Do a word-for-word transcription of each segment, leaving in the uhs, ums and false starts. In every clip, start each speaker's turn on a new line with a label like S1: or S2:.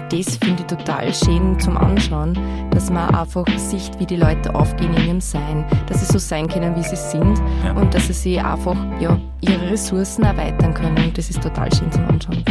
S1: das finde ich total schön zum Anschauen, dass man einfach sieht, wie die Leute aufgehen in ihrem Sein, dass sie so sein können, wie sie sind ja. und dass sie sich einfach ja, ihre Ressourcen erweitern können. Das ist total schön zum Anschauen.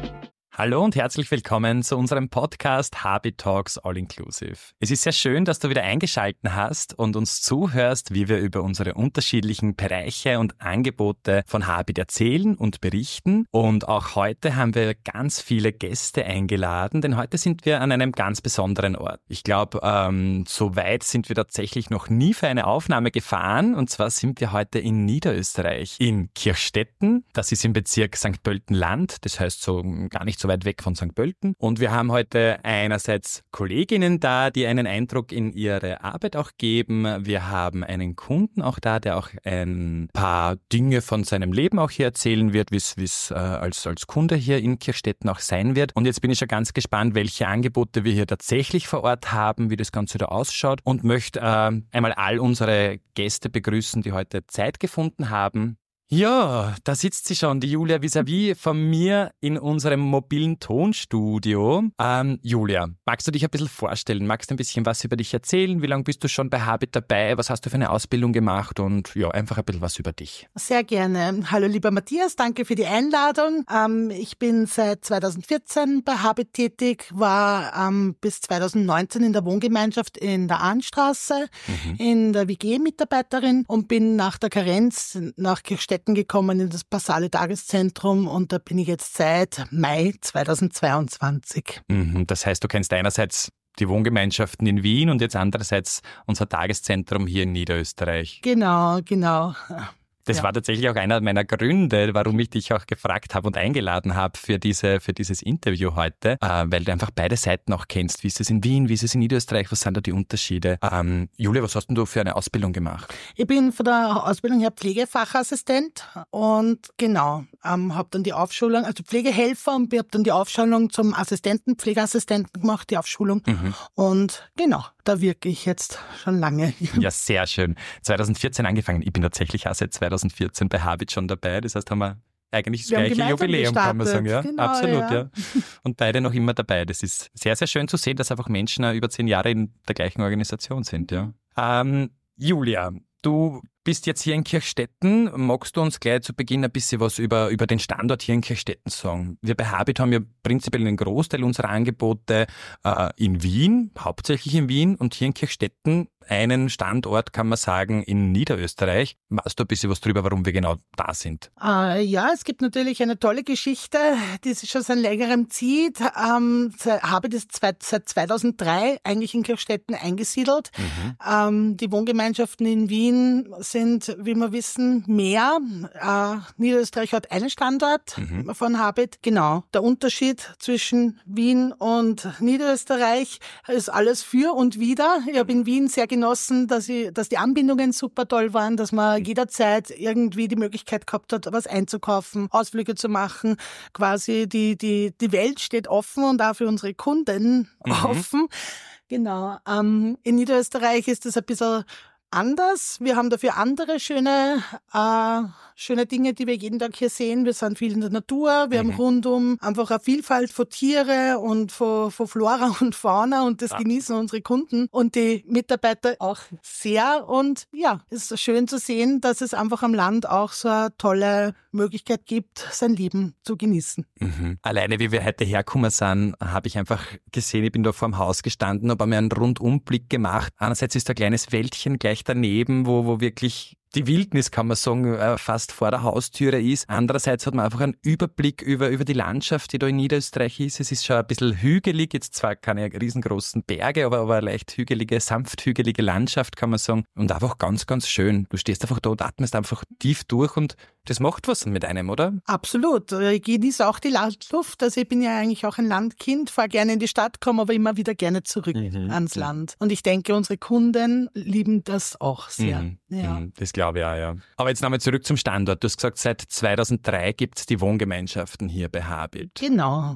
S2: Hallo und herzlich willkommen zu unserem Podcast Habit Talks All Inclusive. Es ist sehr schön, dass du wieder eingeschaltet hast und uns zuhörst, wie wir über unsere unterschiedlichen Bereiche und Angebote von Habit erzählen und berichten. Und auch heute haben wir ganz viele Gäste eingeladen, denn heute sind wir an einem ganz besonderen Ort. Ich glaube, ähm, so weit sind wir tatsächlich noch nie für eine Aufnahme gefahren. Und zwar sind wir heute in Niederösterreich, in Kirchstetten. Das ist im Bezirk Sankt Pölten-Land, das heißt so gar nicht so weit weg von Sankt Pölten. Und wir haben heute einerseits Kolleginnen da, die einen Eindruck in ihre Arbeit auch geben. Wir haben einen Kunden auch da, der auch ein paar Dinge von seinem Leben auch hier erzählen wird, wie es äh, als, als Kunde hier in Kirchstetten auch sein wird. Und jetzt bin ich schon ganz gespannt, welche Angebote wir hier tatsächlich vor Ort haben, wie das Ganze da ausschaut und möchte äh, einmal all unsere Gäste begrüßen, die heute Zeit gefunden haben. Ja, da sitzt sie schon, die Julia vis-à-vis von mir in unserem mobilen Tonstudio. Ähm, Julia, magst du dich ein bisschen vorstellen? Magst du ein bisschen was über dich erzählen? Wie lange bist du schon bei Habit dabei? Was hast du für eine Ausbildung gemacht? Und ja, einfach ein bisschen was über dich.
S3: Sehr gerne. Hallo lieber Matthias, danke für die Einladung. Ähm, ich bin seit zweitausendvierzehn bei Habit tätig, war ähm, bis zweitausendneunzehn in der Wohngemeinschaft in der Ahnstraße, mhm. in der W G-Mitarbeiterin und bin nach der Karenz nach Kirchstetten gekommen in das basale Tageszentrum und da bin ich jetzt seit Mai zweitausendzweiundzwanzig.
S2: Mhm, das heißt, du kennst einerseits die Wohngemeinschaften in Wien und jetzt andererseits unser Tageszentrum hier in Niederösterreich.
S3: Genau, genau.
S2: Das ja. war tatsächlich auch einer meiner Gründe, warum ich dich auch gefragt habe und eingeladen habe für, diese, für dieses Interview heute, äh, weil du einfach beide Seiten auch kennst. Wie ist es in Wien, wie ist es in Niederösterreich, was sind da die Unterschiede? Ähm, Julia, was hast denn du für eine Ausbildung gemacht?
S3: Ich bin von der Ausbildung her Pflegefachassistent und genau, ähm, habe dann die Aufschulung, also Pflegehelfer und habe dann die Aufschulung zum Assistenten, Pflegeassistenten gemacht, die Aufschulung mhm. und genau, da wirke ich jetzt schon lange.
S2: Ja, sehr schön. zweitausendvierzehn angefangen. Ich bin tatsächlich auch seit zweitausendvierzehn bei Habit schon dabei. Das heißt, haben wir eigentlich das wir gleiche Jubiläum,
S3: gestartet.
S2: Kann man sagen. Ja,
S3: genau,
S2: absolut,
S3: ja.
S2: ja. Und beide noch immer dabei. Das ist sehr, sehr schön zu sehen, dass einfach Menschen über zehn Jahre in der gleichen Organisation sind. Ja. Ähm, Julia, du bist jetzt hier in Kirchstetten. Magst du uns gleich zu Beginn ein bisschen was über, über den Standort hier in Kirchstetten sagen? Wir bei Habit haben ja prinzipiell einen Großteil unserer Angebote äh, in Wien, hauptsächlich in Wien und hier in Kirchstetten einen Standort, kann man sagen, in Niederösterreich. Weißt du ein bisschen was drüber, warum wir genau da sind?
S3: Äh, ja, es gibt natürlich eine tolle Geschichte, die sich schon seit längerem zieht. Ähm, Habit ist seit zweitausenddrei eigentlich in Kirchstetten eingesiedelt. Mhm. Ähm, die Wohngemeinschaften in Wien sind, wie wir wissen, mehr. Äh, Niederösterreich hat einen Standort mhm. von Habit. Genau. Der Unterschied zwischen Wien und Niederösterreich ist alles für und wider. Ich habe in Wien sehr genossen, dass, ich, dass die Anbindungen super toll waren, dass man jederzeit irgendwie die Möglichkeit gehabt hat, was einzukaufen, Ausflüge zu machen. Quasi die, die, die Welt steht offen und auch für unsere Kunden mhm. offen. Genau. Ähm, in Niederösterreich ist es ein bisschen anders. Wir haben dafür andere schöne, äh, schöne Dinge, die wir jeden Tag hier sehen. Wir sind viel in der Natur. Wir mhm. haben rundum einfach eine Vielfalt von Tiere und von, von Flora und Fauna und das ja. genießen unsere Kunden und die Mitarbeiter auch sehr. Und ja, es ist schön zu sehen, dass es einfach am Land auch so eine tolle Möglichkeit gibt, sein Leben zu genießen.
S2: Mhm. Alleine, wie wir heute hergekommen sind, habe ich einfach gesehen, ich bin da vor dem Haus gestanden, habe mir einen Rundumblick gemacht. Einerseits ist da ein kleines Wäldchen gleich daneben, wo, wo wirklich die Wildnis, kann man sagen, fast vor der Haustüre ist. Andererseits hat man einfach einen Überblick über, über die Landschaft, die da in Niederösterreich ist. Es ist schon ein bisschen hügelig, jetzt zwar keine riesengroßen Berge, aber, aber eine leicht hügelige, sanft hügelige Landschaft, kann man sagen. Und einfach ganz, ganz schön. Du stehst einfach da und atmest einfach tief durch und das macht was mit einem, oder?
S3: Absolut. Ich genieße auch die Landluft. Also ich bin ja eigentlich auch ein Landkind, fahre gerne in die Stadt, komme aber immer wieder gerne zurück mhm. ans Land. Und ich denke, unsere Kunden lieben das auch sehr.
S2: Mhm.
S3: Ja.
S2: Mhm. Das glaube ich auch, ja. Aber jetzt nochmal zurück zum Standort. Du hast gesagt, seit zweitausenddrei gibt es die Wohngemeinschaften hier bei Habit.
S3: Genau.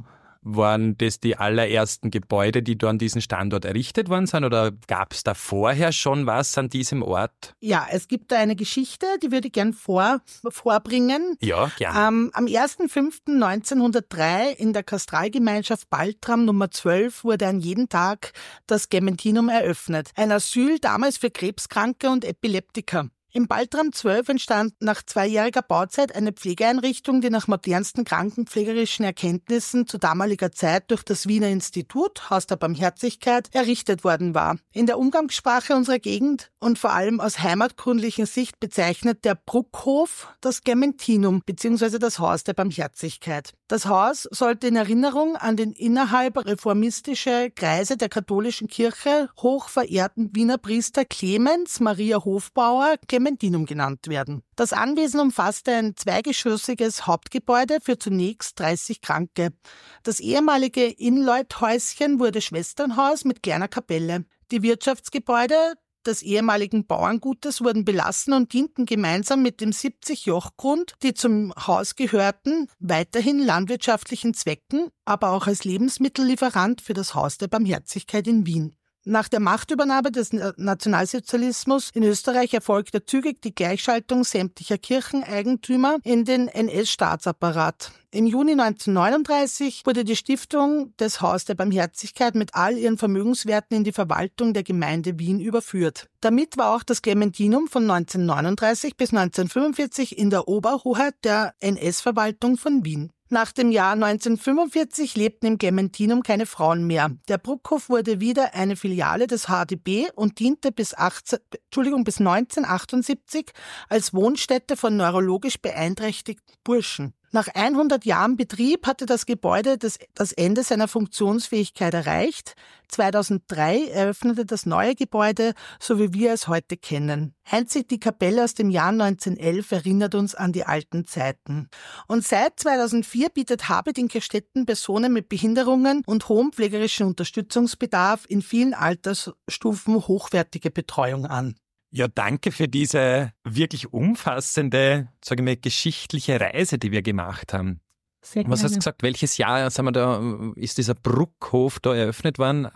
S2: waren das die allerersten Gebäude, die da an diesem Standort errichtet worden sind, oder gab es da vorher schon was an diesem Ort?
S3: Ja, es gibt da eine Geschichte, die würde ich gern vor, vorbringen.
S2: Ja, gerne.
S3: Ähm, am erster fünfter neunzehnhundertdrei in der Kastralgemeinschaft Baltram Nummer zwölf wurde an jedem Tag das Gementinum eröffnet. Ein Asyl damals für Krebskranke und Epileptiker. Im Baltram zwölf entstand nach zweijähriger Bauzeit eine Pflegeeinrichtung, die nach modernsten krankenpflegerischen Erkenntnissen zu damaliger Zeit durch das Wiener Institut, Haus der Barmherzigkeit, errichtet worden war. In der Umgangssprache unserer Gegend und vor allem aus heimatkundlicher Sicht bezeichnet der Bruckhof das Gementinum bzw. das Haus der Barmherzigkeit. Das Haus sollte in Erinnerung an den innerhalb reformistische Kreise der katholischen Kirche hochverehrten Wiener Priester Clemens Maria Hofbauer Gementinum genannt werden. Das Anwesen umfasste ein zweigeschossiges Hauptgebäude für zunächst dreißig Kranke. Das ehemalige Innleuthäuschen wurde Schwesternhaus mit kleiner Kapelle. Die Wirtschaftsgebäude des ehemaligen Bauerngutes wurden belassen und dienten gemeinsam mit dem siebzig Jochgrund, die zum Haus gehörten, weiterhin landwirtschaftlichen Zwecken, aber auch als Lebensmittellieferant für das Haus der Barmherzigkeit in Wien. Nach der Machtübernahme des Nationalsozialismus in Österreich erfolgte zügig die Gleichschaltung sämtlicher Kircheneigentümer in den N S-Staatsapparat. Im Juni neunzehnhundertneununddreißig wurde die Stiftung des Haus der Barmherzigkeit mit all ihren Vermögenswerten in die Verwaltung der Gemeinde Wien überführt. Damit war auch das Gementinum von neunzehnhundertneununddreißig bis neunzehnhundertfünfundvierzig in der Oberhoheit der N S-Verwaltung von Wien. Nach dem Jahr neunzehnhundertfünfundvierzig lebten im Gementinum keine Frauen mehr. Der Bruckhof wurde wieder eine Filiale des H D B und diente bis, achtzehn, Entschuldigung, bis neunzehnhundertachtundsiebzig als Wohnstätte von neurologisch beeinträchtigten Burschen. Nach hundert Jahren Betrieb hatte das Gebäude das, das Ende seiner Funktionsfähigkeit erreicht. zweitausenddrei eröffnete das neue Gebäude, so wie wir es heute kennen. Einzig die Kapelle aus dem Jahr neunzehnhundertelf erinnert uns an die alten Zeiten. Und seit zweitausendvier bietet Habit in Kirstetten Personen mit Behinderungen und hohem pflegerischen Unterstützungsbedarf in vielen Altersstufen hochwertige Betreuung an.
S2: Ja, danke für diese wirklich umfassende, sage ich mal, geschichtliche Reise, die wir gemacht haben.
S3: Sehr gerne.
S2: Was hast du gesagt? Welches Jahr sagen wir da, ist dieser Bruckhof da eröffnet worden?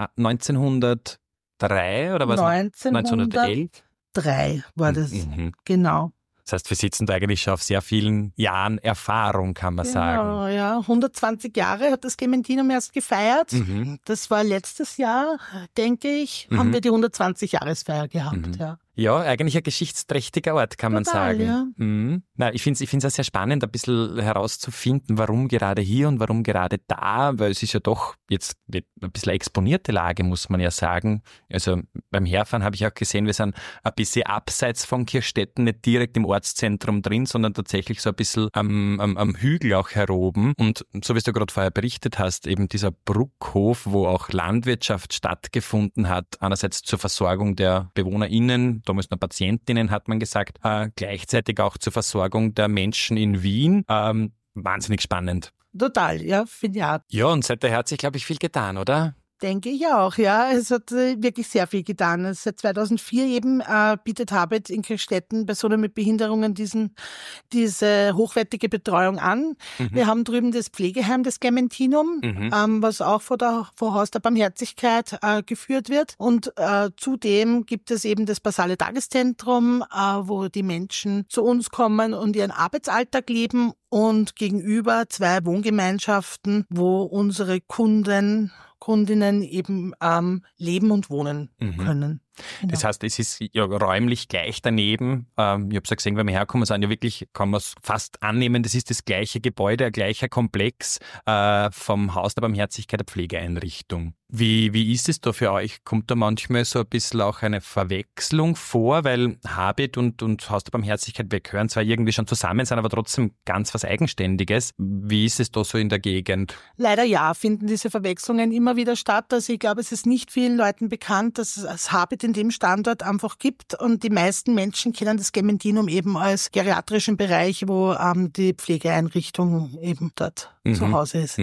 S2: neunzehnhundertdrei oder was? neunzehnhundertelf?
S3: Drei war das, mhm. Genau.
S2: Das heißt, wir sitzen da eigentlich schon auf sehr vielen Jahren Erfahrung, kann man
S3: genau,
S2: sagen.
S3: Ja, hundertzwanzig Jahre hat das Gementinum erst gefeiert. Mhm. Das war letztes Jahr, denke ich, mhm. haben wir die hundertzwanzig-Jahresfeier gehabt. Mhm. Ja.
S2: Ja, eigentlich ein geschichtsträchtiger Ort, kann
S3: Total,
S2: man sagen.
S3: Ja.
S2: Mhm. Na, ich finde es ich find's auch sehr spannend, ein bisschen herauszufinden, warum gerade hier und warum gerade da, weil es ist ja doch jetzt ein bisschen exponierte Lage, muss man ja sagen. Also beim Herfahren habe ich auch gesehen, wir sind ein bisschen abseits von Kirstetten, nicht direkt im Ortszentrum drin, sondern tatsächlich so ein bisschen am, am, am Hügel auch heroben. Und so wie du gerade vorher berichtet hast, eben dieser Bruckhof, wo auch Landwirtschaft stattgefunden hat, einerseits zur Versorgung der BewohnerInnen, damals noch Patientinnen, hat man gesagt, äh, gleichzeitig auch zur Versorgung der Menschen in Wien. Ähm, wahnsinnig spannend.
S3: Total, ja, finde ich auch.
S2: Ja, und seither hat sich, glaube ich, viel getan, oder?
S3: Denke ich auch, ja. Es hat wirklich sehr viel getan. Seit zweitausendvier eben äh, bietet Habit in Kirstetten Personen mit Behinderungen diesen, diese hochwertige Betreuung an. Mhm. Wir haben drüben das Pflegeheim, das Gementinum, mhm. ähm, was auch vor der vor Haus der Barmherzigkeit äh, geführt wird. Und äh, zudem gibt es eben das basale Tageszentrum, äh, wo die Menschen zu uns kommen und ihren Arbeitsalltag leben. Und gegenüber zwei Wohngemeinschaften, wo unsere Kunden Kundinnen eben ähm, leben und wohnen mhm. können. Genau.
S2: Das heißt, es ist ja räumlich gleich daneben. Ähm, ich habe es ja gesehen, wenn wir herkommen, sind ja wirklich, kann man es fast annehmen, das ist das gleiche Gebäude, ein gleicher Komplex äh, vom Haus der Barmherzigkeit der Pflegeeinrichtung. Wie, wie ist es da für euch? Kommt da manchmal so ein bisschen auch eine Verwechslung vor, weil Habit und, und Haus der Barmherzigkeit, wir gehören zwar irgendwie schon zusammen, sind aber trotzdem ganz was Eigenständiges. Wie ist es da so in der Gegend?
S3: Leider ja, finden diese Verwechslungen immer wieder statt. Also ich glaube, es ist nicht vielen Leuten bekannt, dass es Habit in dem Standort einfach gibt und die meisten Menschen kennen das Gementinum eben als geriatrischen Bereich, wo ähm, die Pflegeeinrichtung eben dort mhm. zu Hause ist.
S2: Mhm.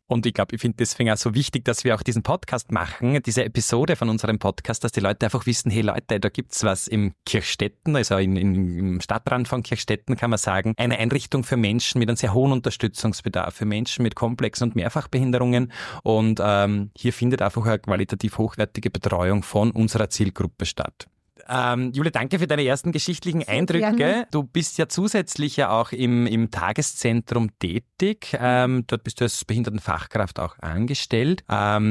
S2: Und ich glaube, ich finde deswegen auch so wichtig, dass wir auch diesen Podcast machen, diese Episode von unserem Podcast, dass die Leute einfach wissen, hey Leute, da gibt's was im Kirchstetten, also in, in, im Stadtrand von Kirchstetten kann man sagen, eine Einrichtung für Menschen mit einem sehr hohen Unterstützungsbedarf, für Menschen mit Komplex- und Mehrfachbehinderungen. Und ähm, hier findet einfach eine qualitativ hochwertige Betreuung von unserer Zielgruppe statt. Ähm, Julia, danke für deine ersten geschichtlichen Sehr Eindrücke. Gerne. Du bist ja zusätzlich ja auch im, im Tageszentrum tätig. Ähm, dort bist du als Behindertenfachkraft auch angestellt.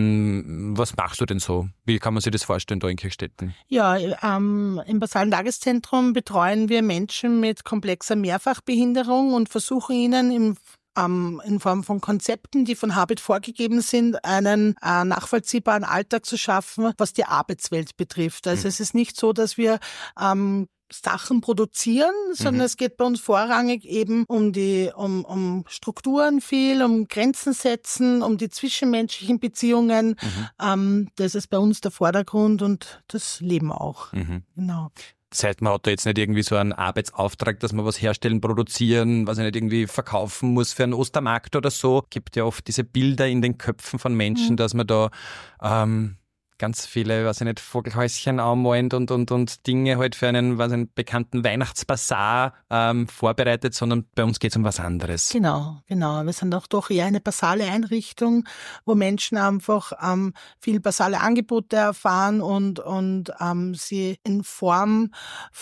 S2: Ähm, was machst du denn so? Wie kann man sich das vorstellen da in Kirchstetten?
S3: Ja, ähm, im basalen Tageszentrum betreuen wir Menschen mit komplexer Mehrfachbehinderung und versuchen ihnen im in Form von Konzepten, die von Habit vorgegeben sind, einen äh, nachvollziehbaren Alltag zu schaffen, was die Arbeitswelt betrifft. Also mhm. es ist nicht so, dass wir ähm, Sachen produzieren, sondern mhm. es geht bei uns vorrangig eben um die um, um Strukturen viel, um Grenzen setzen, um die zwischenmenschlichen Beziehungen. Mhm. Ähm, das ist bei uns der Vordergrund und das Leben auch. Mhm. Genau.
S2: Das heißt, man hat da jetzt nicht irgendwie so einen Arbeitsauftrag, dass man was herstellen, produzieren, was ich nicht irgendwie verkaufen muss für einen Ostermarkt oder so. Es gibt ja oft diese Bilder in den Köpfen von Menschen, mhm. dass man da ähm, ganz viele, weiß ich nicht, Vogelhäuschen anmalt und, und, und Dinge halt für einen, was einen bekannten Weihnachtsbasar ähm, vorbereitet, sondern bei uns geht es um was anderes.
S3: Genau, genau. Wir sind auch doch eher eine basale Einrichtung, wo Menschen einfach ähm, viel basale Angebote erfahren und, und ähm, sie in Form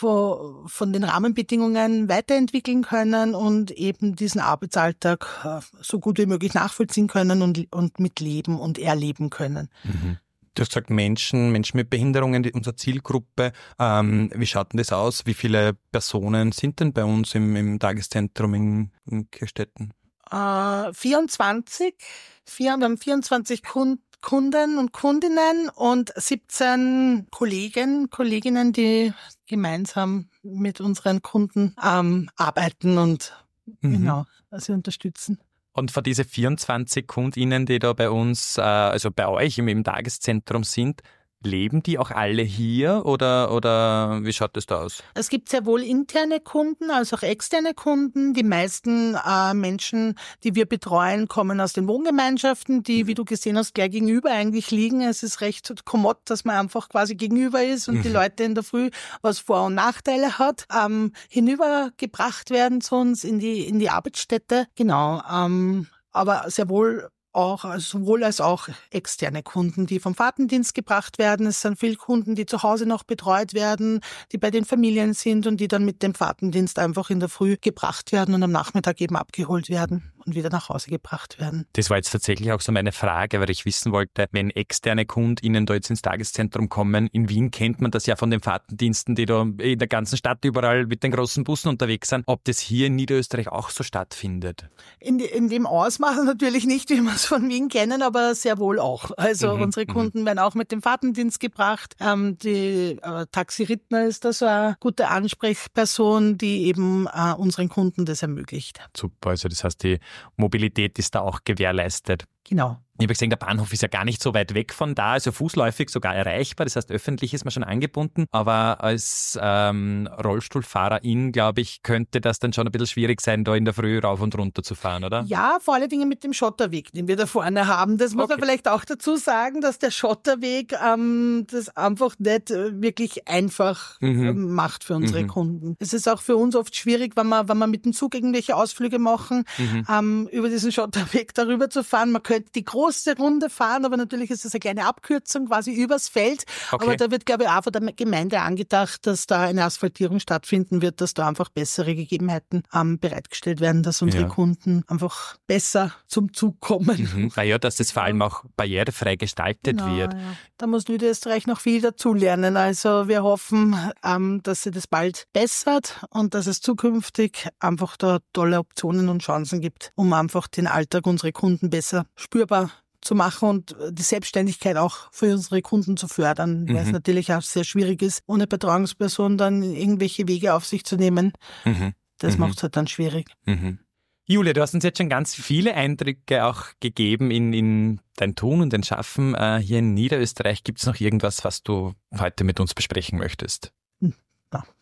S3: von, von den Rahmenbedingungen weiterentwickeln können und eben diesen Arbeitsalltag äh, so gut wie möglich nachvollziehen können und, und mitleben und erleben können.
S2: Mhm. Du hast gesagt, Menschen, Menschen mit Behinderungen, die, unsere Zielgruppe. Ähm, wie schaut denn das aus? Wie viele Personen sind denn bei uns im, im Tageszentrum in, in Kirchstetten?
S3: Äh, vierundzwanzig. Wir haben vierundzwanzig Kunden. Kunden und Kundinnen und siebzehn Kollegen, Kolleginnen, die gemeinsam mit unseren Kunden ähm, arbeiten und mhm. genau, sie unterstützen.
S2: Und von diesen vierundzwanzig KundInnen, die da bei uns, äh, also bei euch im, im Tageszentrum sind, leben die auch alle hier oder, oder wie schaut das da aus?
S3: Es gibt sehr wohl interne Kunden, als auch externe Kunden. Die meisten äh, Menschen, die wir betreuen, kommen aus den Wohngemeinschaften, die, wie du gesehen hast, gleich gegenüber eigentlich liegen. Es ist recht kommod, dass man einfach quasi gegenüber ist und mhm. die Leute in der Früh, was Vor- und Nachteile hat, ähm, hinübergebracht werden zu uns in die, in die Arbeitsstätte. Genau, ähm, aber sehr wohl auch, also sowohl als auch externe Kunden, die vom Fahrtendienst gebracht werden. Es sind viele Kunden, die zu Hause noch betreut werden, die bei den Familien sind und die dann mit dem Fahrtendienst einfach in der Früh gebracht werden und am Nachmittag eben abgeholt werden und wieder nach Hause gebracht werden.
S2: Das war jetzt tatsächlich auch so meine Frage, weil ich wissen wollte, wenn externe KundInnen da jetzt ins Tageszentrum kommen, in Wien kennt man das ja von den Fahrtendiensten, die da in der ganzen Stadt überall mit den großen Bussen unterwegs sind, ob das hier in Niederösterreich auch so stattfindet?
S3: In, in dem Ausmaß natürlich nicht, wie man es von Wien kennen, aber sehr wohl auch. Also mhm, unsere Kunden werden auch mit dem Fahrtendienst gebracht. Ähm, die äh, Taxi Rittner ist da so eine gute Ansprechperson, die eben äh, unseren Kunden das ermöglicht.
S2: Super, also das heißt, die Mobilität ist da auch gewährleistet.
S3: Genau.
S2: Ich habe gesehen, der Bahnhof ist ja gar nicht so weit weg von da, also fußläufig sogar erreichbar. Das heißt, öffentlich ist man schon angebunden. Aber als ähm, Rollstuhlfahrerin, glaube ich, könnte das dann schon ein bisschen schwierig sein, da in der Früh rauf und runter zu fahren, oder?
S3: Ja, vor allen Dingen mit dem Schotterweg, den wir da vorne haben. Das muss okay. man vielleicht auch dazu sagen, dass der Schotterweg ähm, das einfach nicht wirklich einfach mhm. macht für unsere mhm. Kunden. Es ist auch für uns oft schwierig, wenn wir, wenn wir mit dem Zug irgendwelche Ausflüge machen, mhm. ähm, über diesen Schotterweg darüber zu fahren. Man könnte die große Runde fahren, aber natürlich ist das eine kleine Abkürzung quasi übers Feld. Okay. Aber da wird, glaube ich, auch von der Gemeinde angedacht, dass da eine Asphaltierung stattfinden wird, dass da einfach bessere Gegebenheiten ähm, bereitgestellt werden, dass unsere ja. Kunden einfach besser zum Zug kommen.
S2: Mhm. Na ja, dass das vor allem auch barrierefrei gestaltet genau, wird. Ja.
S3: Da muss Niederösterreich noch viel dazulernen. Also wir hoffen, ähm, dass sich das bald bessert und dass es zukünftig einfach da tolle Optionen und Chancen gibt, um einfach den Alltag unserer Kunden besser spürbar zu machen und die Selbstständigkeit auch für unsere Kunden zu fördern, mhm. weil es natürlich auch sehr schwierig ist, ohne Betreuungsperson dann irgendwelche Wege auf sich zu nehmen. Mhm. Das mhm. macht es halt dann schwierig.
S2: Mhm. Julia, du hast uns jetzt schon ganz viele Eindrücke auch gegeben in, in dein Tun und dein Schaffen äh, hier in Niederösterreich. Gibt es noch irgendwas, was du heute mit uns besprechen möchtest?
S3: Ja.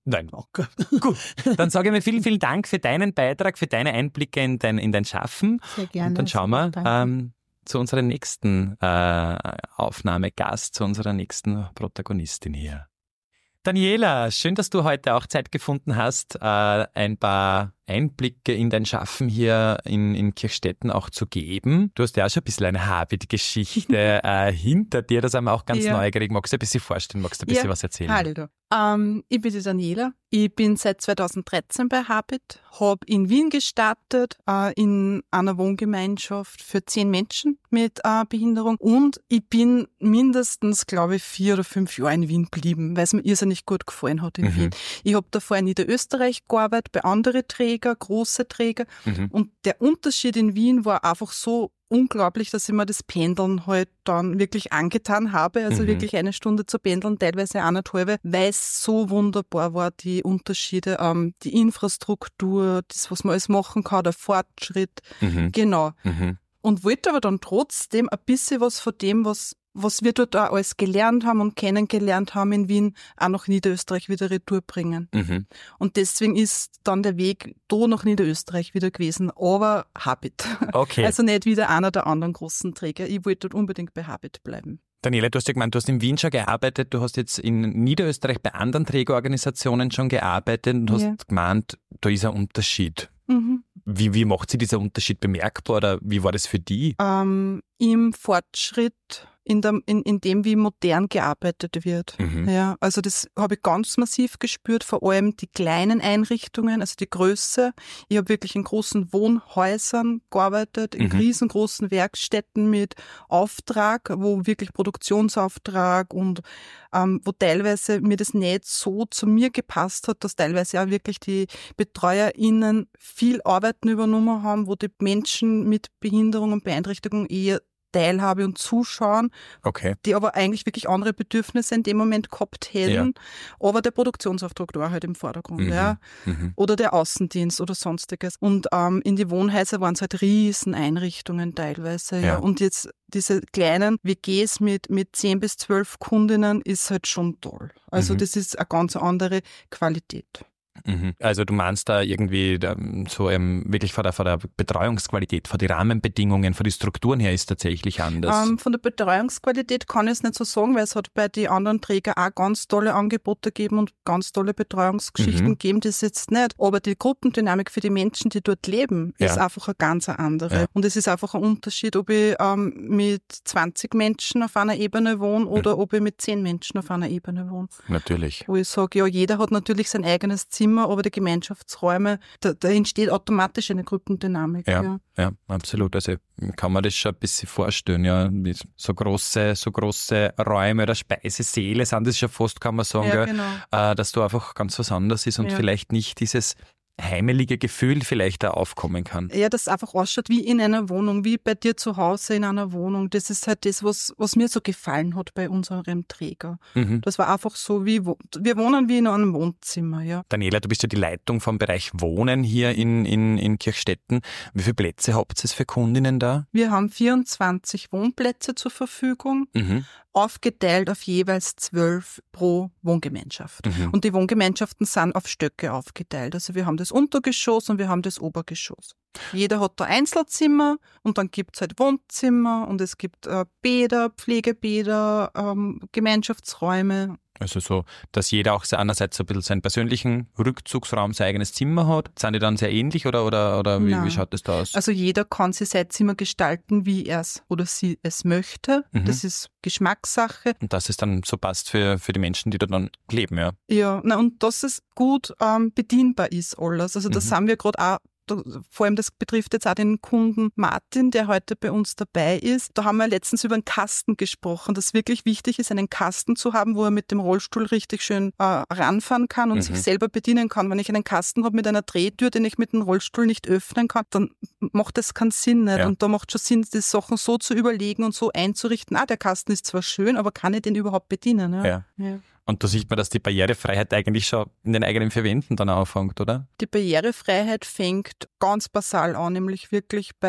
S2: Nein. Okay. Gut, dann sage ich mir vielen, vielen Dank für deinen Beitrag, für deine Einblicke in dein, in dein Schaffen.
S3: Sehr gerne.
S2: Und dann schauen wir ähm, zu unserem nächsten äh, Aufnahmegast, zu unserer nächsten Protagonistin hier. Daniela, schön, dass du heute auch Zeit gefunden hast, äh, ein paar Einblicke in dein Schaffen hier in, in Kirchstetten auch zu geben. Du hast ja auch schon ein bisschen eine Habit-Geschichte äh, hinter dir, da sind wir auch ganz
S4: ja.
S2: neugierig. Magst du dir ein bisschen vorstellen, magst du ein bisschen
S4: ja.
S2: was erzählen?
S4: Hallo. Ähm, ich bin die Daniela. Ich bin seit zweitausenddreizehn bei Habit, habe in Wien gestartet, äh, in einer Wohngemeinschaft für zehn Menschen mit äh, Behinderung und ich bin mindestens, glaube ich, vier oder fünf Jahre in Wien geblieben, weil es mir irrsinnig gut gefallen hat in
S2: Mhm.
S4: Wien. Ich habe davor in Niederösterreich gearbeitet, bei anderen Träger, große Träger
S2: Mhm.
S4: und der Unterschied in Wien war einfach so unglaublich, dass ich mir das Pendeln halt dann wirklich angetan habe, also
S2: Mhm.
S4: wirklich eine Stunde zu pendeln, teilweise eineinhalb, weil es so wunderbar war, die Unterschiede, ähm, die Infrastruktur, das, was man alles machen kann, der Fortschritt,
S2: Mhm.
S4: genau.
S2: Mhm.
S4: Und wollte aber dann trotzdem ein bisschen was von dem, was was wir dort auch alles gelernt haben und kennengelernt haben in Wien, auch nach Niederösterreich wieder retour bringen.
S2: Mhm.
S4: Und deswegen ist dann der Weg da nach Niederösterreich wieder gewesen, aber Habit.
S2: Okay.
S4: Also nicht wieder einer der anderen großen Träger. Ich wollte dort unbedingt bei Habit bleiben.
S2: Daniela, du hast ja gemeint, du hast in Wien schon gearbeitet, du hast jetzt in Niederösterreich bei anderen Trägerorganisationen schon gearbeitet und hast
S4: Ja.
S2: gemeint, da ist ein Unterschied.
S4: Mhm.
S2: Wie, wie macht sich dieser Unterschied bemerkbar oder wie war das für dich?
S4: Ähm, Im Fortschritt, in, der, in, in dem, wie modern gearbeitet wird.
S2: Mhm.
S4: Ja, also das habe ich ganz massiv gespürt, vor allem die kleinen Einrichtungen, also die Größe. Ich habe wirklich in großen Wohnhäusern gearbeitet, in
S2: Mhm.
S4: riesengroßen Werkstätten mit Auftrag, wo wirklich Produktionsauftrag und ähm, wo teilweise mir das nicht so zu mir gepasst hat, dass teilweise auch wirklich die BetreuerInnen viel Arbeiten übernommen haben, wo die Menschen mit Behinderung und Beeinträchtigung eher Teilhabe und Zuschauen,
S2: Okay.
S4: die aber eigentlich wirklich andere Bedürfnisse in dem Moment gehabt hätten. Aber der Produktionsauftrag war halt im Vordergrund,
S2: Mhm.
S4: ja.
S2: Mhm.
S4: Oder der Außendienst oder sonstiges. Und ähm, in die Wohnhäuser waren es halt riesen Einrichtungen teilweise. Ja.
S2: Ja.
S4: Und jetzt diese kleinen W Gs mit, mit zehn bis zwölf Kundinnen ist halt schon toll. Also
S2: Mhm.
S4: das ist eine ganz andere Qualität.
S2: Mhm. Also du meinst da irgendwie ähm, so ähm, wirklich von der, von der Betreuungsqualität, von den Rahmenbedingungen, von den Strukturen her ist tatsächlich anders.
S4: Ähm, von der Betreuungsqualität kann ich es nicht so sagen, weil es hat bei den anderen Trägern auch ganz tolle Angebote gegeben und ganz tolle Betreuungsgeschichten
S2: Mhm.
S4: gegeben, das jetzt nicht. Aber die Gruppendynamik für die Menschen, die dort leben,
S2: Ja.
S4: ist einfach eine ganz andere.
S2: Ja.
S4: Und es ist einfach ein Unterschied, ob ich ähm, mit zwanzig Menschen auf einer Ebene wohne oder ob ich mit zehn Menschen auf einer Ebene wohne.
S2: Natürlich.
S4: Wo ich sage, ja, jeder hat natürlich sein eigenes Zimmer, aber die Gemeinschaftsräume, da, da entsteht automatisch eine Gruppendynamik.
S2: Ja,
S4: Ja.
S2: ja, absolut. Also kann man das schon ein bisschen vorstellen, ja. Wie So große, so große Räume oder Speisesäle sind das schon fast, kann man sagen,
S4: Ja,
S2: gell?
S4: genau.
S2: äh, dass du einfach ganz was anderes ist und
S4: Ja.
S2: vielleicht nicht dieses heimelige Gefühl vielleicht da aufkommen kann.
S4: Ja, das einfach ausschaut wie in einer Wohnung, wie bei dir zu Hause in einer Wohnung. Das ist halt das, was, was mir so gefallen hat bei unserem Träger.
S2: Mhm.
S4: Das war einfach so, wie wo- wir wohnen wie in einem Wohnzimmer, ja.
S2: Daniela, du bist ja die Leitung vom Bereich Wohnen hier in, in, in Kirchstetten. Wie viele Plätze habt ihr für Kundinnen da?
S4: Wir haben vierundzwanzig Wohnplätze zur Verfügung,
S2: Mhm.
S4: aufgeteilt auf jeweils zwölf pro Wohngemeinschaft.
S2: Mhm.
S4: Und die Wohngemeinschaften sind auf Stöcke aufgeteilt. Also wir haben das Untergeschoss und wir haben das Obergeschoss. Jeder hat da Einzelzimmer und dann gibt es halt Wohnzimmer und es gibt äh, Bäder, Pflegebäder, ähm, Gemeinschaftsräume.
S2: Also so, dass jeder auch sehr einerseits so ein bisschen seinen persönlichen Rückzugsraum, sein eigenes Zimmer hat. Sind die dann sehr ähnlich oder, oder, oder wie,
S4: Nein.
S2: wie schaut das da aus?
S4: Also jeder kann sich sein Zimmer gestalten, wie er es oder sie es möchte.
S2: Mhm.
S4: Das ist Geschmackssache.
S2: Und dass es dann so passt für, für die Menschen, die da dann leben, ja.
S4: Ja, na, und dass es gut ähm, bedienbar ist alles. Also das
S2: Mhm.
S4: haben wir gerade auch, da, vor allem das betrifft jetzt auch den Kunden Martin, der heute bei uns dabei ist. Da haben wir letztens über einen Kasten gesprochen, dass wirklich wichtig ist, einen Kasten zu haben, wo er mit dem Rollstuhl richtig schön äh, ranfahren kann und
S2: Mhm.
S4: sich selber bedienen kann. Wenn ich einen Kasten habe mit einer Drehtür, den ich mit dem Rollstuhl nicht öffnen kann, dann macht das keinen Sinn. Nicht?
S2: Ja.
S4: Und da macht schon Sinn, die Sachen so zu überlegen und so einzurichten. Ah, der Kasten ist zwar schön, aber kann ich den überhaupt bedienen? Ja.
S2: Ja.
S4: Ja.
S2: Und da sieht man, dass die Barrierefreiheit eigentlich schon in den eigenen vier Wänden dann anfängt, oder?
S4: Die Barrierefreiheit fängt ganz basal an, nämlich wirklich bei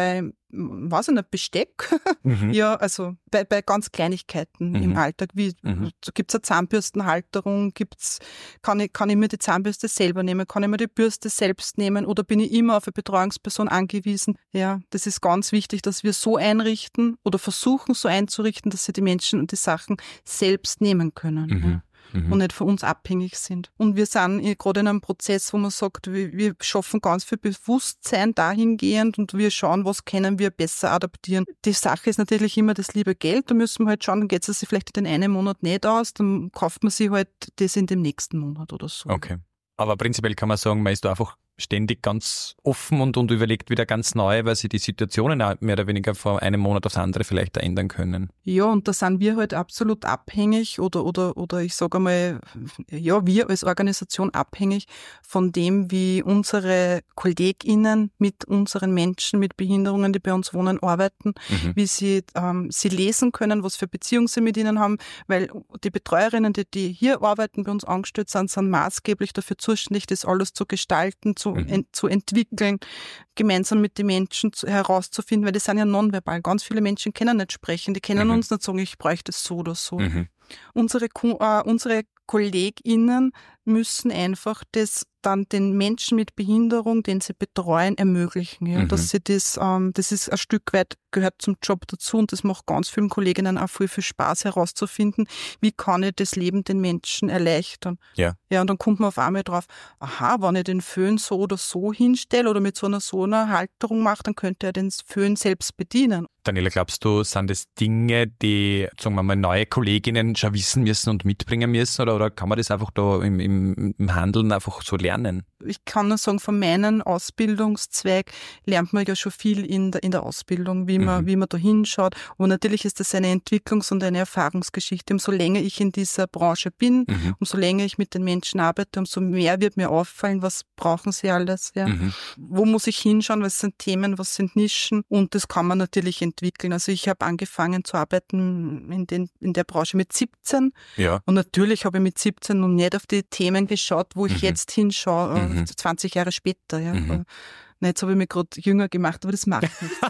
S4: weiß ich nicht, Besteck.
S2: Mhm.
S4: Ja, also bei, bei ganz Kleinigkeiten
S2: Mhm.
S4: im Alltag. Wie
S2: Mhm.
S4: gibt es eine Zahnbürstenhalterung? Gibt's, kann, ich, kann ich mir die Zahnbürste selber nehmen? Kann ich mir die Bürste selbst nehmen? Oder bin ich immer auf eine Betreuungsperson angewiesen? Ja, das ist ganz wichtig, dass wir so einrichten oder versuchen so einzurichten, dass sie die Menschen und die Sachen selbst nehmen können.
S2: Mhm.
S4: Ja.
S2: Mhm.
S4: Und nicht von uns abhängig sind. Und wir sind gerade in einem Prozess, wo man sagt, wir, wir schaffen ganz viel Bewusstsein dahingehend und wir schauen, was können wir besser adaptieren. Die Sache ist natürlich immer das liebe Geld. Da müssen wir halt schauen, dann geht es sich vielleicht in den einen Monat nicht aus, dann kauft man sich halt das in dem nächsten Monat oder so.
S2: Okay. Aber prinzipiell kann man sagen, man ist da einfach ständig ganz offen und, und überlegt wieder ganz neu, weil sich die Situationen auch mehr oder weniger von einem Monat aufs andere vielleicht ändern können.
S4: Ja, und da sind wir halt absolut abhängig oder, oder, oder ich sage einmal, ja, wir als Organisation abhängig von dem, wie unsere KollegInnen mit unseren Menschen mit Behinderungen, die bei uns wohnen, arbeiten,
S2: Mhm.
S4: wie sie, ähm, sie lesen können, was für Beziehungen sie mit ihnen haben, weil die Betreuerinnen, die, die hier arbeiten, bei uns angestellt sind, sind maßgeblich dafür zuständig, das alles zu gestalten, zu,
S2: Mhm.
S4: ent, zu entwickeln, gemeinsam mit den Menschen zu, herauszufinden, weil die sind ja nonverbal. Ganz viele Menschen können nicht sprechen, die können
S2: Mhm.
S4: uns nicht sagen, ich bräuchte es so oder so.
S2: Mhm.
S4: Unsere, Ko- äh, unsere KollegInnen müssen einfach das dann den Menschen mit Behinderung, den sie betreuen, ermöglichen. Ja?
S2: Mhm.
S4: Dass sie das, ähm, das ist ein Stück weit, gehört zum Job dazu und das macht ganz vielen Kolleginnen auch viel, viel Spaß herauszufinden, wie kann ich das Leben den Menschen erleichtern.
S2: Ja.
S4: Ja, und dann kommt man auf einmal drauf, aha, wenn ich den Föhn so oder so hinstelle oder mit so einer so einer Halterung mache, dann könnte er den Föhn selbst bedienen.
S2: Daniela, glaubst du, sind das Dinge, die, sagen wir mal, neue Kolleginnen schon wissen müssen und mitbringen müssen oder, oder kann man das einfach da im, im, im Handeln einfach so lernen?
S4: Ich kann nur sagen, von meinem Ausbildungszweig lernt man ja schon viel in der, in der Ausbildung, wie man,
S2: Mhm.
S4: wie man da hinschaut. Und natürlich ist das eine Entwicklungs- und eine Erfahrungsgeschichte. Umso länger ich in dieser Branche bin,
S2: Mhm.
S4: umso länger ich mit den Menschen arbeite, umso mehr wird mir auffallen, was brauchen sie alles, ja.
S2: Mhm.
S4: Wo muss ich hinschauen, was sind Themen, was sind Nischen und das kann man natürlich entwickeln. Also ich habe angefangen zu arbeiten in, den, in der Branche mit siebzehn
S2: Ja.
S4: und natürlich habe ich mit siebzehn noch nicht auf die Themen geschaut, wo ich
S2: Mhm.
S4: jetzt hinschaue, äh,
S2: Mhm.
S4: zwanzig Jahre später. Ja.
S2: Mhm.
S4: Na, jetzt habe ich mich gerade jünger gemacht, aber das macht nichts.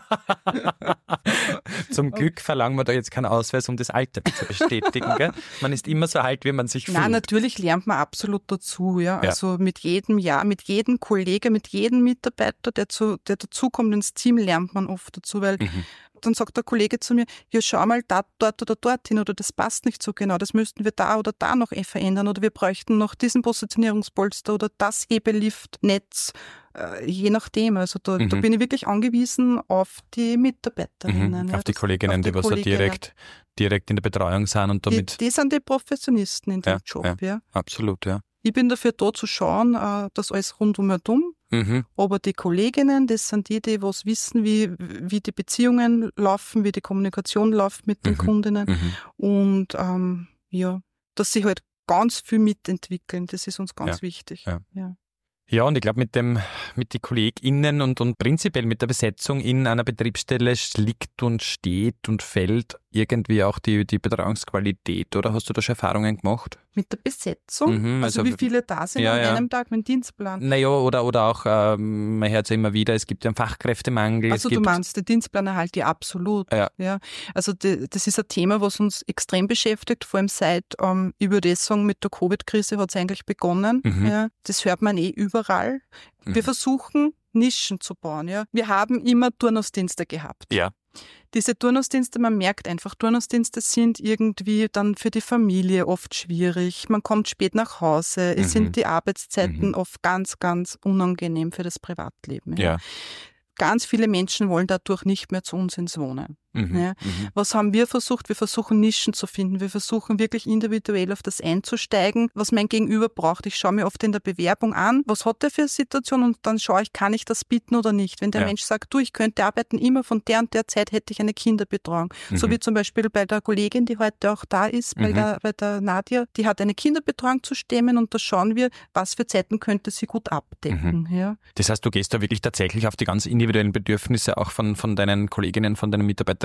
S2: Zum Glück verlangen wir da jetzt keinen Ausweis, um das Alter zu bestätigen. Gell? Man ist immer so alt, wie man sich fühlt.
S4: Nein, natürlich lernt man absolut dazu. Ja.
S2: Ja.
S4: Also mit jedem Jahr, mit jedem Kollege, mit jedem Mitarbeiter, der, zu, der dazukommt ins Team, lernt man oft dazu, weil
S2: Mhm.
S4: dann sagt der Kollege zu mir, ja schau mal da, dort oder dorthin oder das passt nicht so genau, das müssten wir da oder da noch verändern oder wir bräuchten noch diesen Positionierungspolster oder das Hebeliftnetz, äh, je nachdem. Also da,
S2: Mhm.
S4: da bin ich wirklich angewiesen auf die Mitarbeiterinnen.
S2: Mhm.
S4: Ja,
S2: Auf die
S4: das-
S2: Kolleginnen,
S4: auf
S2: die was da
S4: Kolleginnen.
S2: direkt, direkt in der Betreuung sind und
S4: Die,
S2: damit,
S4: die sind die Professionisten in dem
S2: Ja,
S4: Job.
S2: ja.
S4: Ja.
S2: absolut, ja.
S4: Ich bin dafür da zu schauen, äh, dass alles rundum und um.
S2: Mhm.
S4: Aber die Kolleginnen, das sind die, die was wissen, wie, wie die Beziehungen laufen, wie die Kommunikation läuft mit den
S2: Mhm.
S4: Kundinnen.
S2: Mhm.
S4: Und ähm, ja, dass sie halt ganz viel mitentwickeln, das ist uns ganz
S2: Ja,
S4: wichtig.
S2: ja.
S4: Ja.
S2: Ja, und ich glaube, mit dem, mit den KollegInnen und, und prinzipiell mit der Besetzung in einer Betriebsstelle liegt und steht und fällt irgendwie auch die, die Betreuungsqualität, oder? Hast du da schon Erfahrungen gemacht?
S4: Mit der Besetzung,
S2: Mhm,
S4: also,
S2: also
S4: wie viele da sind
S2: ja,
S4: an
S2: ja.
S4: einem Tag, mein Dienstplan.
S2: Naja, oder, oder auch, ähm, man hört es ja immer wieder, es gibt ja einen Fachkräftemangel.
S4: Also
S2: es
S4: du
S2: gibt,
S4: meinst, den Dienstplan erhalte ich absolut.
S2: Ja.
S4: Ja. Also die, das ist ein Thema, was uns extrem beschäftigt, vor allem seit ähm, Überdessung mit der Covid-Krise hat es eigentlich begonnen.
S2: Mhm.
S4: Ja. Das hört man eh überall. Wir
S2: Mhm.
S4: versuchen, Nischen zu bauen. Ja. Wir haben immer Turnusdienste gehabt.
S2: Ja.
S4: Diese Turnusdienste, man merkt einfach, Turnusdienste sind irgendwie dann für die Familie oft schwierig. Man kommt spät nach Hause. Es
S2: Mhm.
S4: sind die Arbeitszeiten
S2: Mhm.
S4: oft ganz, ganz unangenehm für das Privatleben. Ja.
S2: Ja.
S4: Ganz viele Menschen wollen dadurch nicht mehr zu uns ins Wohnen.
S2: Mhm.
S4: Ja.
S2: Mhm.
S4: Was haben wir versucht? Wir versuchen Nischen zu finden. Wir versuchen wirklich individuell auf das einzusteigen, was mein Gegenüber braucht. Ich schaue mir oft in der Bewerbung an, was hat er für eine Situation und dann schaue ich, kann ich das bieten oder nicht. Wenn der
S2: Ja.
S4: Mensch sagt, du, ich könnte arbeiten, immer von der und der Zeit hätte ich eine Kinderbetreuung. So
S2: Mhm.
S4: wie zum Beispiel bei der Kollegin, die heute auch da ist, bei,
S2: Mhm.
S4: der, bei der Nadia, die hat eine Kinderbetreuung zu stemmen und da schauen wir, was für Zeiten könnte sie gut abdecken.
S2: Mhm.
S4: Ja.
S2: Das heißt, du gehst da wirklich tatsächlich auf die ganz individuellen Bedürfnisse auch von, von deinen Kolleginnen, von deinen Mitarbeiterinnen